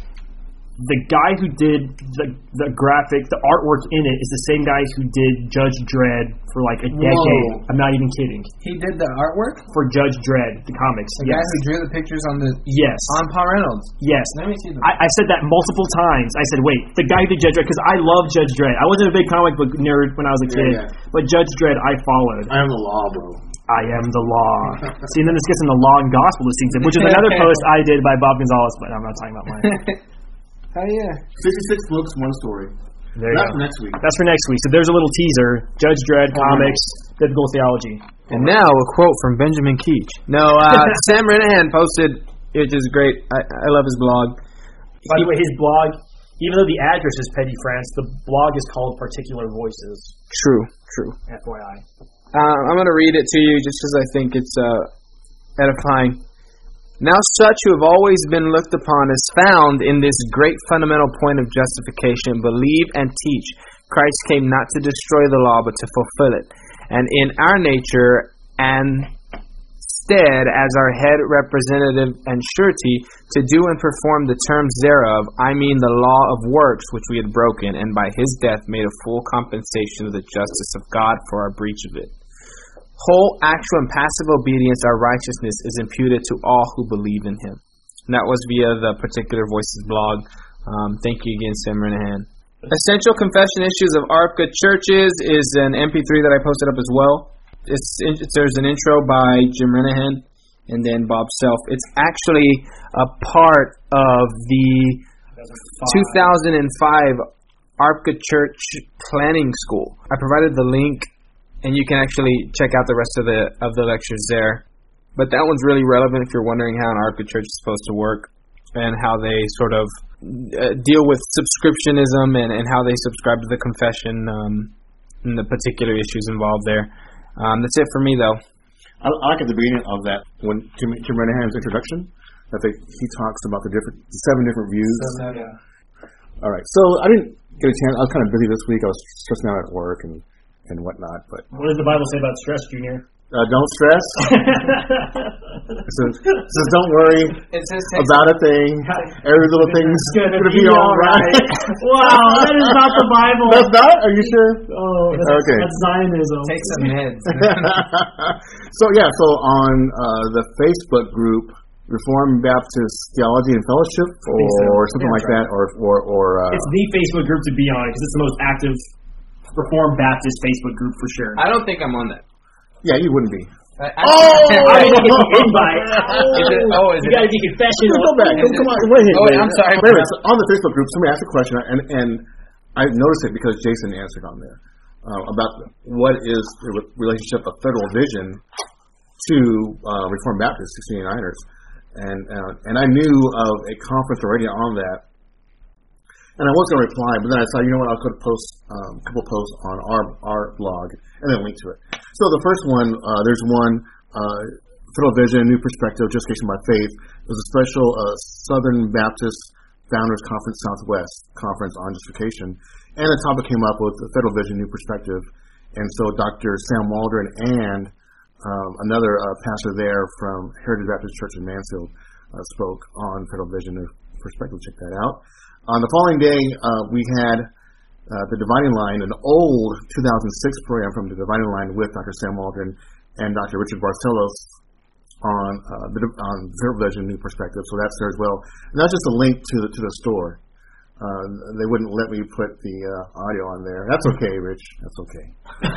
The guy who did the the graphic, the artwork in it is the same guy who did Judge Dredd for like a decade. Whoa. I'm not even kidding. He did the artwork. For Judge Dredd, the comics. The yes. guy who drew the pictures on the yes. on Paul Reynolds. Yes. Let me see them. I, I said that multiple times. I said, wait, the guy who did Judge Dredd, because I love Judge Dredd. I wasn't a big comic book nerd when I was a Yeah, kid, yeah. but Judge Dredd I followed. I am the law, bro. I am the law. See, and then this gets in the law and gospel distinction, which is another post I did by Bob Gonzalez, but I'm not talking about mine. Oh yeah. sixty-six books, one story. There you That's go. for next week. That's for next week. So there's a little teaser. Judge Dredd, comics, biblical theology. And now a quote from Benjamin Keach. No, uh, Sam Renahan posted, which is great. I, I love his blog. By the way, his blog, even though the address is Petty France, the blog is called Particular Voices. True, true. F Y I. Uh, I'm going to read it to you just because I think it's uh, edifying. Now such who have always been looked upon as found in this great fundamental point of justification believe and teach Christ came not to destroy the law but to fulfill it, and in our nature and stead as our head representative and surety to do and perform the terms thereof, I mean the law of works which we had broken, and by his death made a full compensation of the justice of God for our breach of it. Whole, actual, and passive obedience, our righteousness, is imputed to all who believe in him. And that was via the Particular Voices blog. Um, thank you again, Sam Renahan. Essential Confession Issues of A R P C A Churches is an M P three that I posted up as well. It's, it's There's an intro by Jim Renahan and then Bob Self. It's actually a part of the two thousand five A R P C A Church Planning School. I provided the link, and you can actually check out the rest of the of the lectures there. But that one's really relevant if you're wondering how an A R P C A Church is supposed to work and how they sort of uh, deal with subscriptionism and, and how they subscribe to the confession um, and the particular issues involved there. Um, that's it for me, though. I, I like at the beginning of that, when Jim, Jim Renahan's introduction, that they, he talks about the different the seven different views. Yeah. All right. So I didn't get a chance. I was kind of busy this week. I was stressing out at work and, and whatnot. But what does the Bible say about stress, Junior? Uh, don't stress. it, says, it says don't worry it says about a thing. Every little thing's gonna, gonna be, be all all right. Wow, that is not the Bible. That's not? Are you sure? Oh, that's, okay. That's Zionism. Take some meds. So yeah, so on uh, the Facebook group, Reformed Baptist Theology and Fellowship, or something yeah, like right. that, or or, or uh, it's the Facebook group to be on because it's the most active Reformed Baptist Facebook group for sure. I don't think I'm on that. Yeah, you wouldn't be. I, I, Oh! I didn't get the invite. Is it, oh, is You it? gotta be confessional. Go back. Come, come on. Wait, Oh, wait. I'm sorry. Wait a minute. So on the Facebook group, somebody asked a question, and and I noticed it because Jason answered on there uh, about what is the relationship of Federal Vision to uh, Reformed Baptist sixty-niners, and uh, and I knew of a conference already on that. And I was going to reply, but then I thought, you know what, I could post um, a couple posts on our our blog and then link to it. So the first one, uh, there's one, uh, Federal Vision, New Perspective, Justification by Faith. It was a special uh, Southern Baptist Founders Conference Southwest conference on justification. And the topic came up with Federal Vision, New Perspective. And so Doctor Sam Waldron and um, another uh, pastor there from Heritage Baptist Church in Mansfield uh, spoke on Federal Vision, New Perspective. Check that out. On the following day, uh, we had uh, the Dividing Line, an old two thousand six program from the Dividing Line with Doctor Sam Waldron and Doctor Richard Barcelos on uh, the on Federal Vision New Perspective. So that's there as well. And that's just a link to the to the store. Uh, they wouldn't let me put the uh, audio on there. That's okay, Rich. That's okay.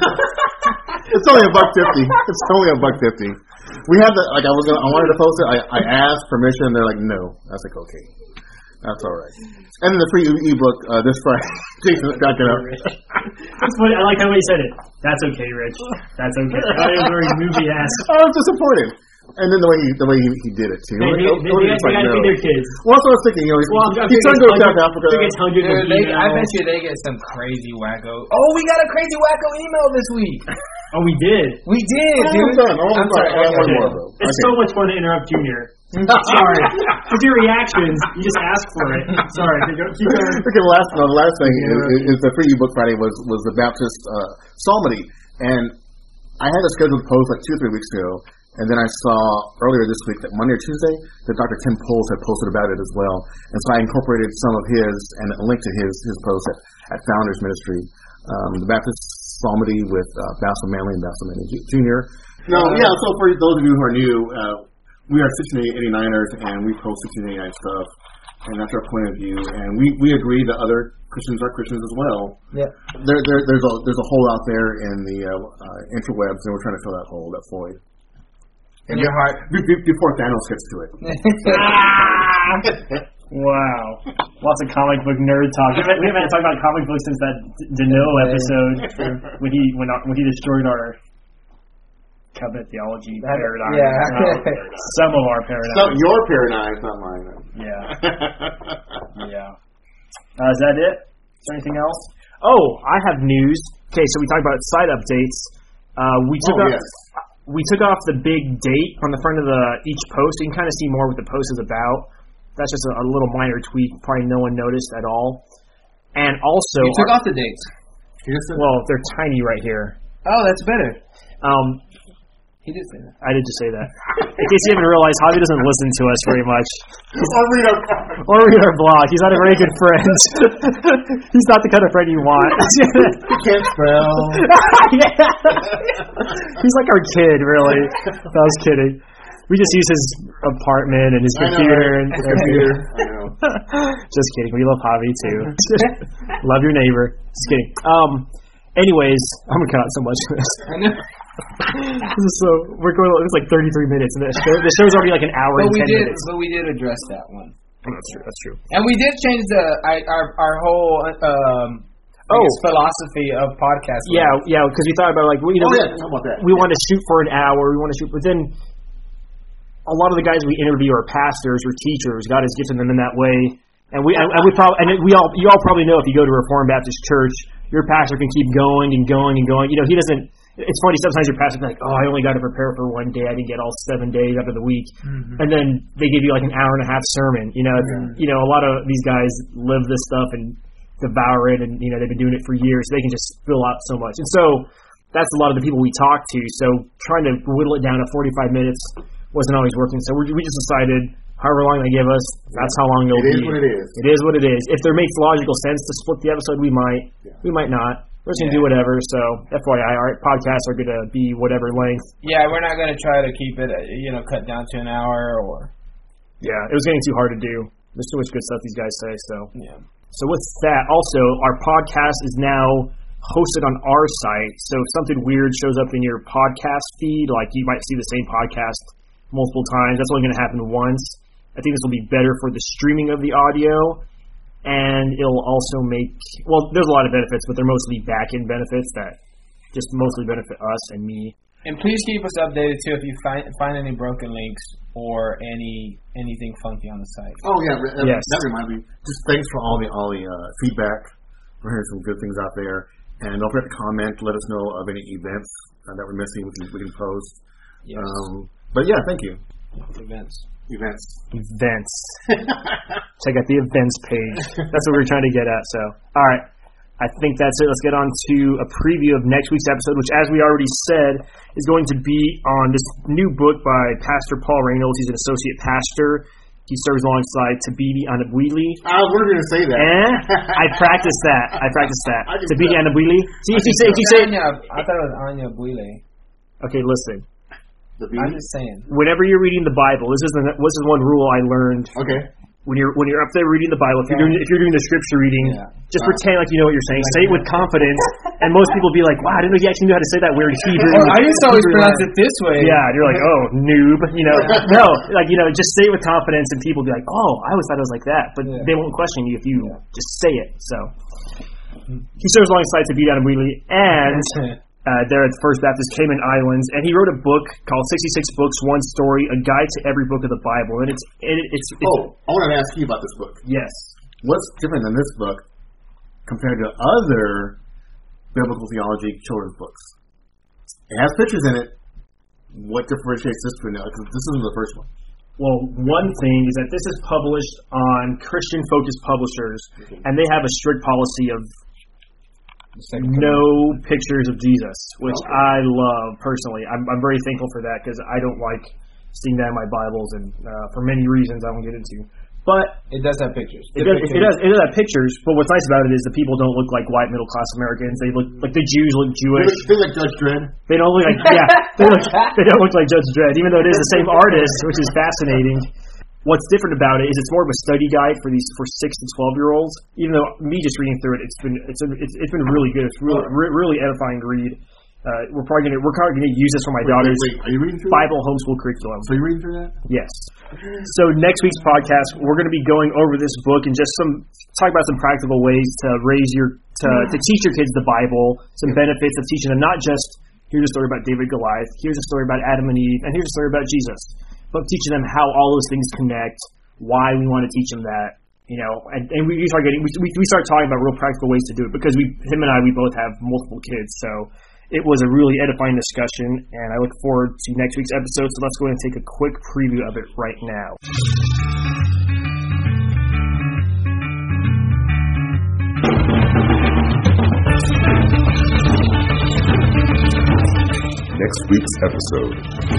It's only a buck fifty. It's only a buck fifty. We had the like I was gonna, I wanted to post it. I, I asked permission. They're like, no. I was like, okay. That's all right. And then the free e-book uh, this Friday. Jason's got it up. That's funny. I like how he said it. That's okay, Rich. That's okay. That is very movie-esque. I was disappointed. And then the way he the way he, he did it too. They, Like, they, oh, they, oh, they, it's they like, gotta no. feed their kids. Well, that's what I was thinking. You know, he, Well, he turned to go to South Africa. He gets hundreds of Dude, they, I emails. bet you they get some crazy wacko. Oh, we got a crazy wacko email this week. Oh, we did. We did, Oh, dude. I'm done. Oh, I'm I'm sorry. sorry. I got one Okay. more, bro. It's Okay. so much fun to interrupt Junior. Sorry. With your reactions, you just ask for it. Sorry. Keep going. Keep going. Okay, the last, no, the last thing is, is the free ebook Friday was was the Baptist uh, Psalmody, and I had a scheduled post like two or three weeks ago, and then I saw earlier this week that Monday or Tuesday that Doctor Tim Poles had posted about it as well, and so I incorporated some of his and a link to his his post at, at Founders Ministry, um, the Baptist Psalmody with uh, Basil Manley and Basil Manley Junior No, yeah. So for those of you who are new. Uh, We are sixteen eighty-niners, and we post sixteen eighty-nine stuff, and that's our point of view. And we, we agree that other Christians are Christians as well. Yeah. There, there there's a there's a hole out there in the uh, uh, interwebs, and we're trying to fill that hole, that void. In your heart. Be, be, before Thanos gets to it. Wow. Lots of comic book nerd talk. We haven't, we haven't talked about comic books since that Deneau episode when he when, when he destroyed our covenant theology paradigm. Yeah. Well, some of our paradigms. So your paradigm, it's not mine. Though. Yeah. Yeah. Uh, is that it? Is there anything else? Oh, I have news. Okay, so we talked about site updates. Uh, we took Oh, off, yes. we took off the big date on the front of the each post. You can kind of see more what the post is about. That's just a, a little minor tweak. Probably no one noticed at all. And also, You took our, off the dates. well, they're tiny right here. Oh, that's better. Um, He did say that. I did just say that. In case you haven't realized, Javi doesn't listen to us very much. Or read our Or read our blog. He's not a very good friend. He's not the kind of friend you want. You can't spell. Yeah. He's like our kid, really. I was kidding. we just use his apartment and his I know, computer right? and His computer. I know. Just kidding. We love Javi too. Love your neighbor. Just kidding. Um. Anyways, I'm gonna cut out so much of this. I know. This is so we're going. It's like thirty-three minutes, and the, show, the show's already like an hour But and we ten did, minutes. but we did address that one. Oh, that's true. That's true. And we did change the I, our our whole um I Oh. guess philosophy of podcasting. Yeah, yeah. Because we thought about like well, you know Oh, we, yeah, talk about that. we want to shoot for an hour. We want to shoot, but then a lot of the guys we interview are pastors or teachers. God has gifted them in that way, and we and, and we probably and we all you all probably know if you go to a Reformed Baptist church, your pastor can keep going and going and going. You know, he doesn't. It's funny, sometimes your pastor will be like, oh, I only got to prepare for one day. I didn't get all seven days out of the week. Mm-hmm. And then they give you like an hour and a half sermon. You know, mm-hmm. you know, a lot of these guys live this stuff and devour it, and, you know, they've been doing it for years. So they can just spill out so much. And so that's a lot of the people we talk to. So trying to whittle it down to forty-five minutes wasn't always working. So we we just decided however long they give us, that's how long it'll It is be. what it is. It is what it is. If there makes logical sense to split the episode, we might. Yeah. We might not. We're just going to do whatever, so F Y I, our podcasts are going to be whatever length. Yeah, we're not going to try to keep it, you know, cut down to an hour or... Yeah, it was getting too hard to do. There's so much good stuff these guys say, so... Yeah. So with that, also, our podcast is now hosted on our site, so if something weird shows up in your podcast feed, like you might see the same podcast multiple times, that's only going to happen once. I think this will be better for the streaming of the audio. And it'll also make, well, there's a lot of benefits, but they're mostly back-end benefits that just mostly benefit us and me. And please keep us updated, too, if you find find any broken links or any anything funky on the site. Oh, yeah. That, Yes. that reminds me. Just thanks for all the all the uh, feedback. We're hearing some good things out there. And don't forget to comment. Let us know of any events uh, that we're missing. We can, we can post. Yes. Um, but, yeah, thank you. Events. Events. Events. Check out the events page. That's what we were trying to get at. So, all right. I think that's it. Let's get on to a preview of next week's episode, which, as we already said, is going to be on this new book by Pastor Paul Reynolds. He's an associate pastor. He serves alongside Tabidi Anabwili. I was going to say that. Eh? I practiced that. I practiced that. I just Tabidi know. Anabwili. See, if you say, if you say, Anya, I thought it was Anya Buile. okay, listen. The I'm V? just saying. Whenever you're reading the Bible, this is the, this is one rule I learned. Okay. When you're when you're up there reading the Bible, if you're doing if you're doing the scripture reading, Yeah. just pretend like you know what you're saying. Say it with confidence, and most people be like, "Wow, I didn't know you actually knew how to say that weird Hebrew." Well, I used to always Hebrew pronounce word." it this way. Yeah, and you're like, "Oh, noob," you know. No, like you know, just say it with confidence, and people be like, "Oh, I always thought it was like that," but Yeah. they won't question you if you Yeah. just say it. So he serves alongside Tabidi Anabwili, and Uh, there at the First Baptist Cayman Islands, and he wrote a book called sixty-six Books, One Story, A Guide to Every Book of the Bible. And it's, it, it's, it's Oh, I want to ask you about this book. yes. What's different than this book compared to other biblical theology children's books? It has pictures in it. What differentiates this from because this isn't the first one? Well, one thing is that this is published on Christian-focused publishers, and they have a strict policy of no pictures of Jesus, which Okay. I love personally. I'm, I'm very thankful for that because I don't like seeing that in my Bibles, and uh, for many reasons I won't get into. But It does have pictures. it does, it does it does have pictures. But what's nice about it is the people don't look like white middle class Americans. They look like the Jews look They Jewish. look, they look like Judge Dredd. They don't look like yeah. They look they don't look like Judge Dredd, even though it is the same artist, which is fascinating. What's different about it is it's more of a study guide for these for six to twelve year olds. Even though me just reading through it, it's been it's it's, it's been really good. It's really re- really edifying to read. Uh, we're probably gonna we're probably gonna use this for my Wait, daughter's wait, wait, are you reading through Bible homeschool curriculum. that? So you reading through that? Yes. So next week's podcast, we're going to be going over this book and just some talk about some practical ways to raise your to, to teach your kids the Bible, some benefits of teaching them not just here's a story about David Goliath, here's a story about Adam and Eve, and here's a story about Jesus, but teaching them how all those things connect, why we want to teach them that, you know, and, and we start getting we, we we start talking about real practical ways to do it because we him and I we both have multiple kids, so. It was a really edifying discussion, and I look forward to next week's episode, so let's go ahead and take a quick preview of it right now. Next week's episode.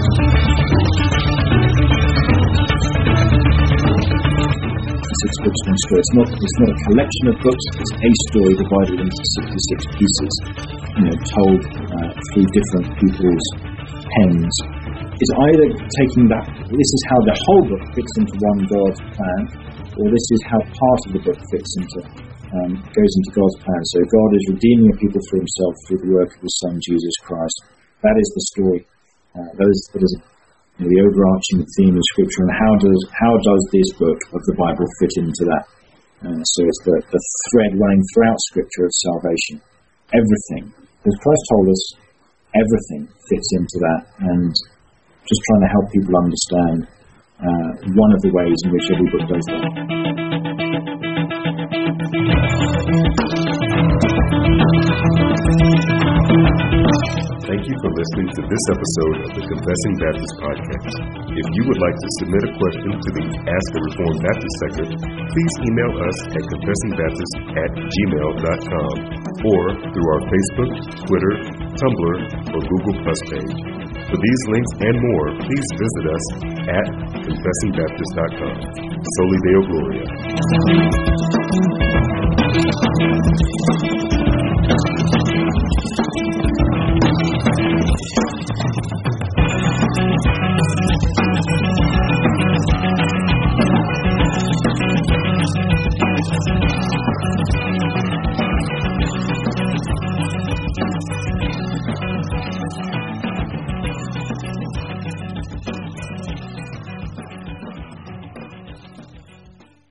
Six books, one story. It's not. It's not a collection of books. It's a story divided into sixty-six pieces. You know, told uh, through different people's pens. is either taking that, this is how the whole book fits into one God's plan, or this is how part of the book fits into, um, goes into God's plan. So God is redeeming a people for himself through the work of his Son, Jesus Christ. That is the story. Uh, that is, that is you know, the overarching theme of Scripture. And how does how does this book of the Bible fit into that? Uh, so it's the, the thread running throughout Scripture of salvation. Everything. Because Christ told us everything fits into that. And just trying to help people understand uh, one of the ways in which every book does that. Thank you for listening to this episode of the Confessing Baptist Podcast. If you would like to submit a question to the Ask a Reformed Baptist segment, please email us at confessingbaptist at gmail dot com or through our Facebook, Twitter, Tumblr, or Google Plus page. For these links and more, please visit us at confessing baptist dot com. Soli Deo Gloria.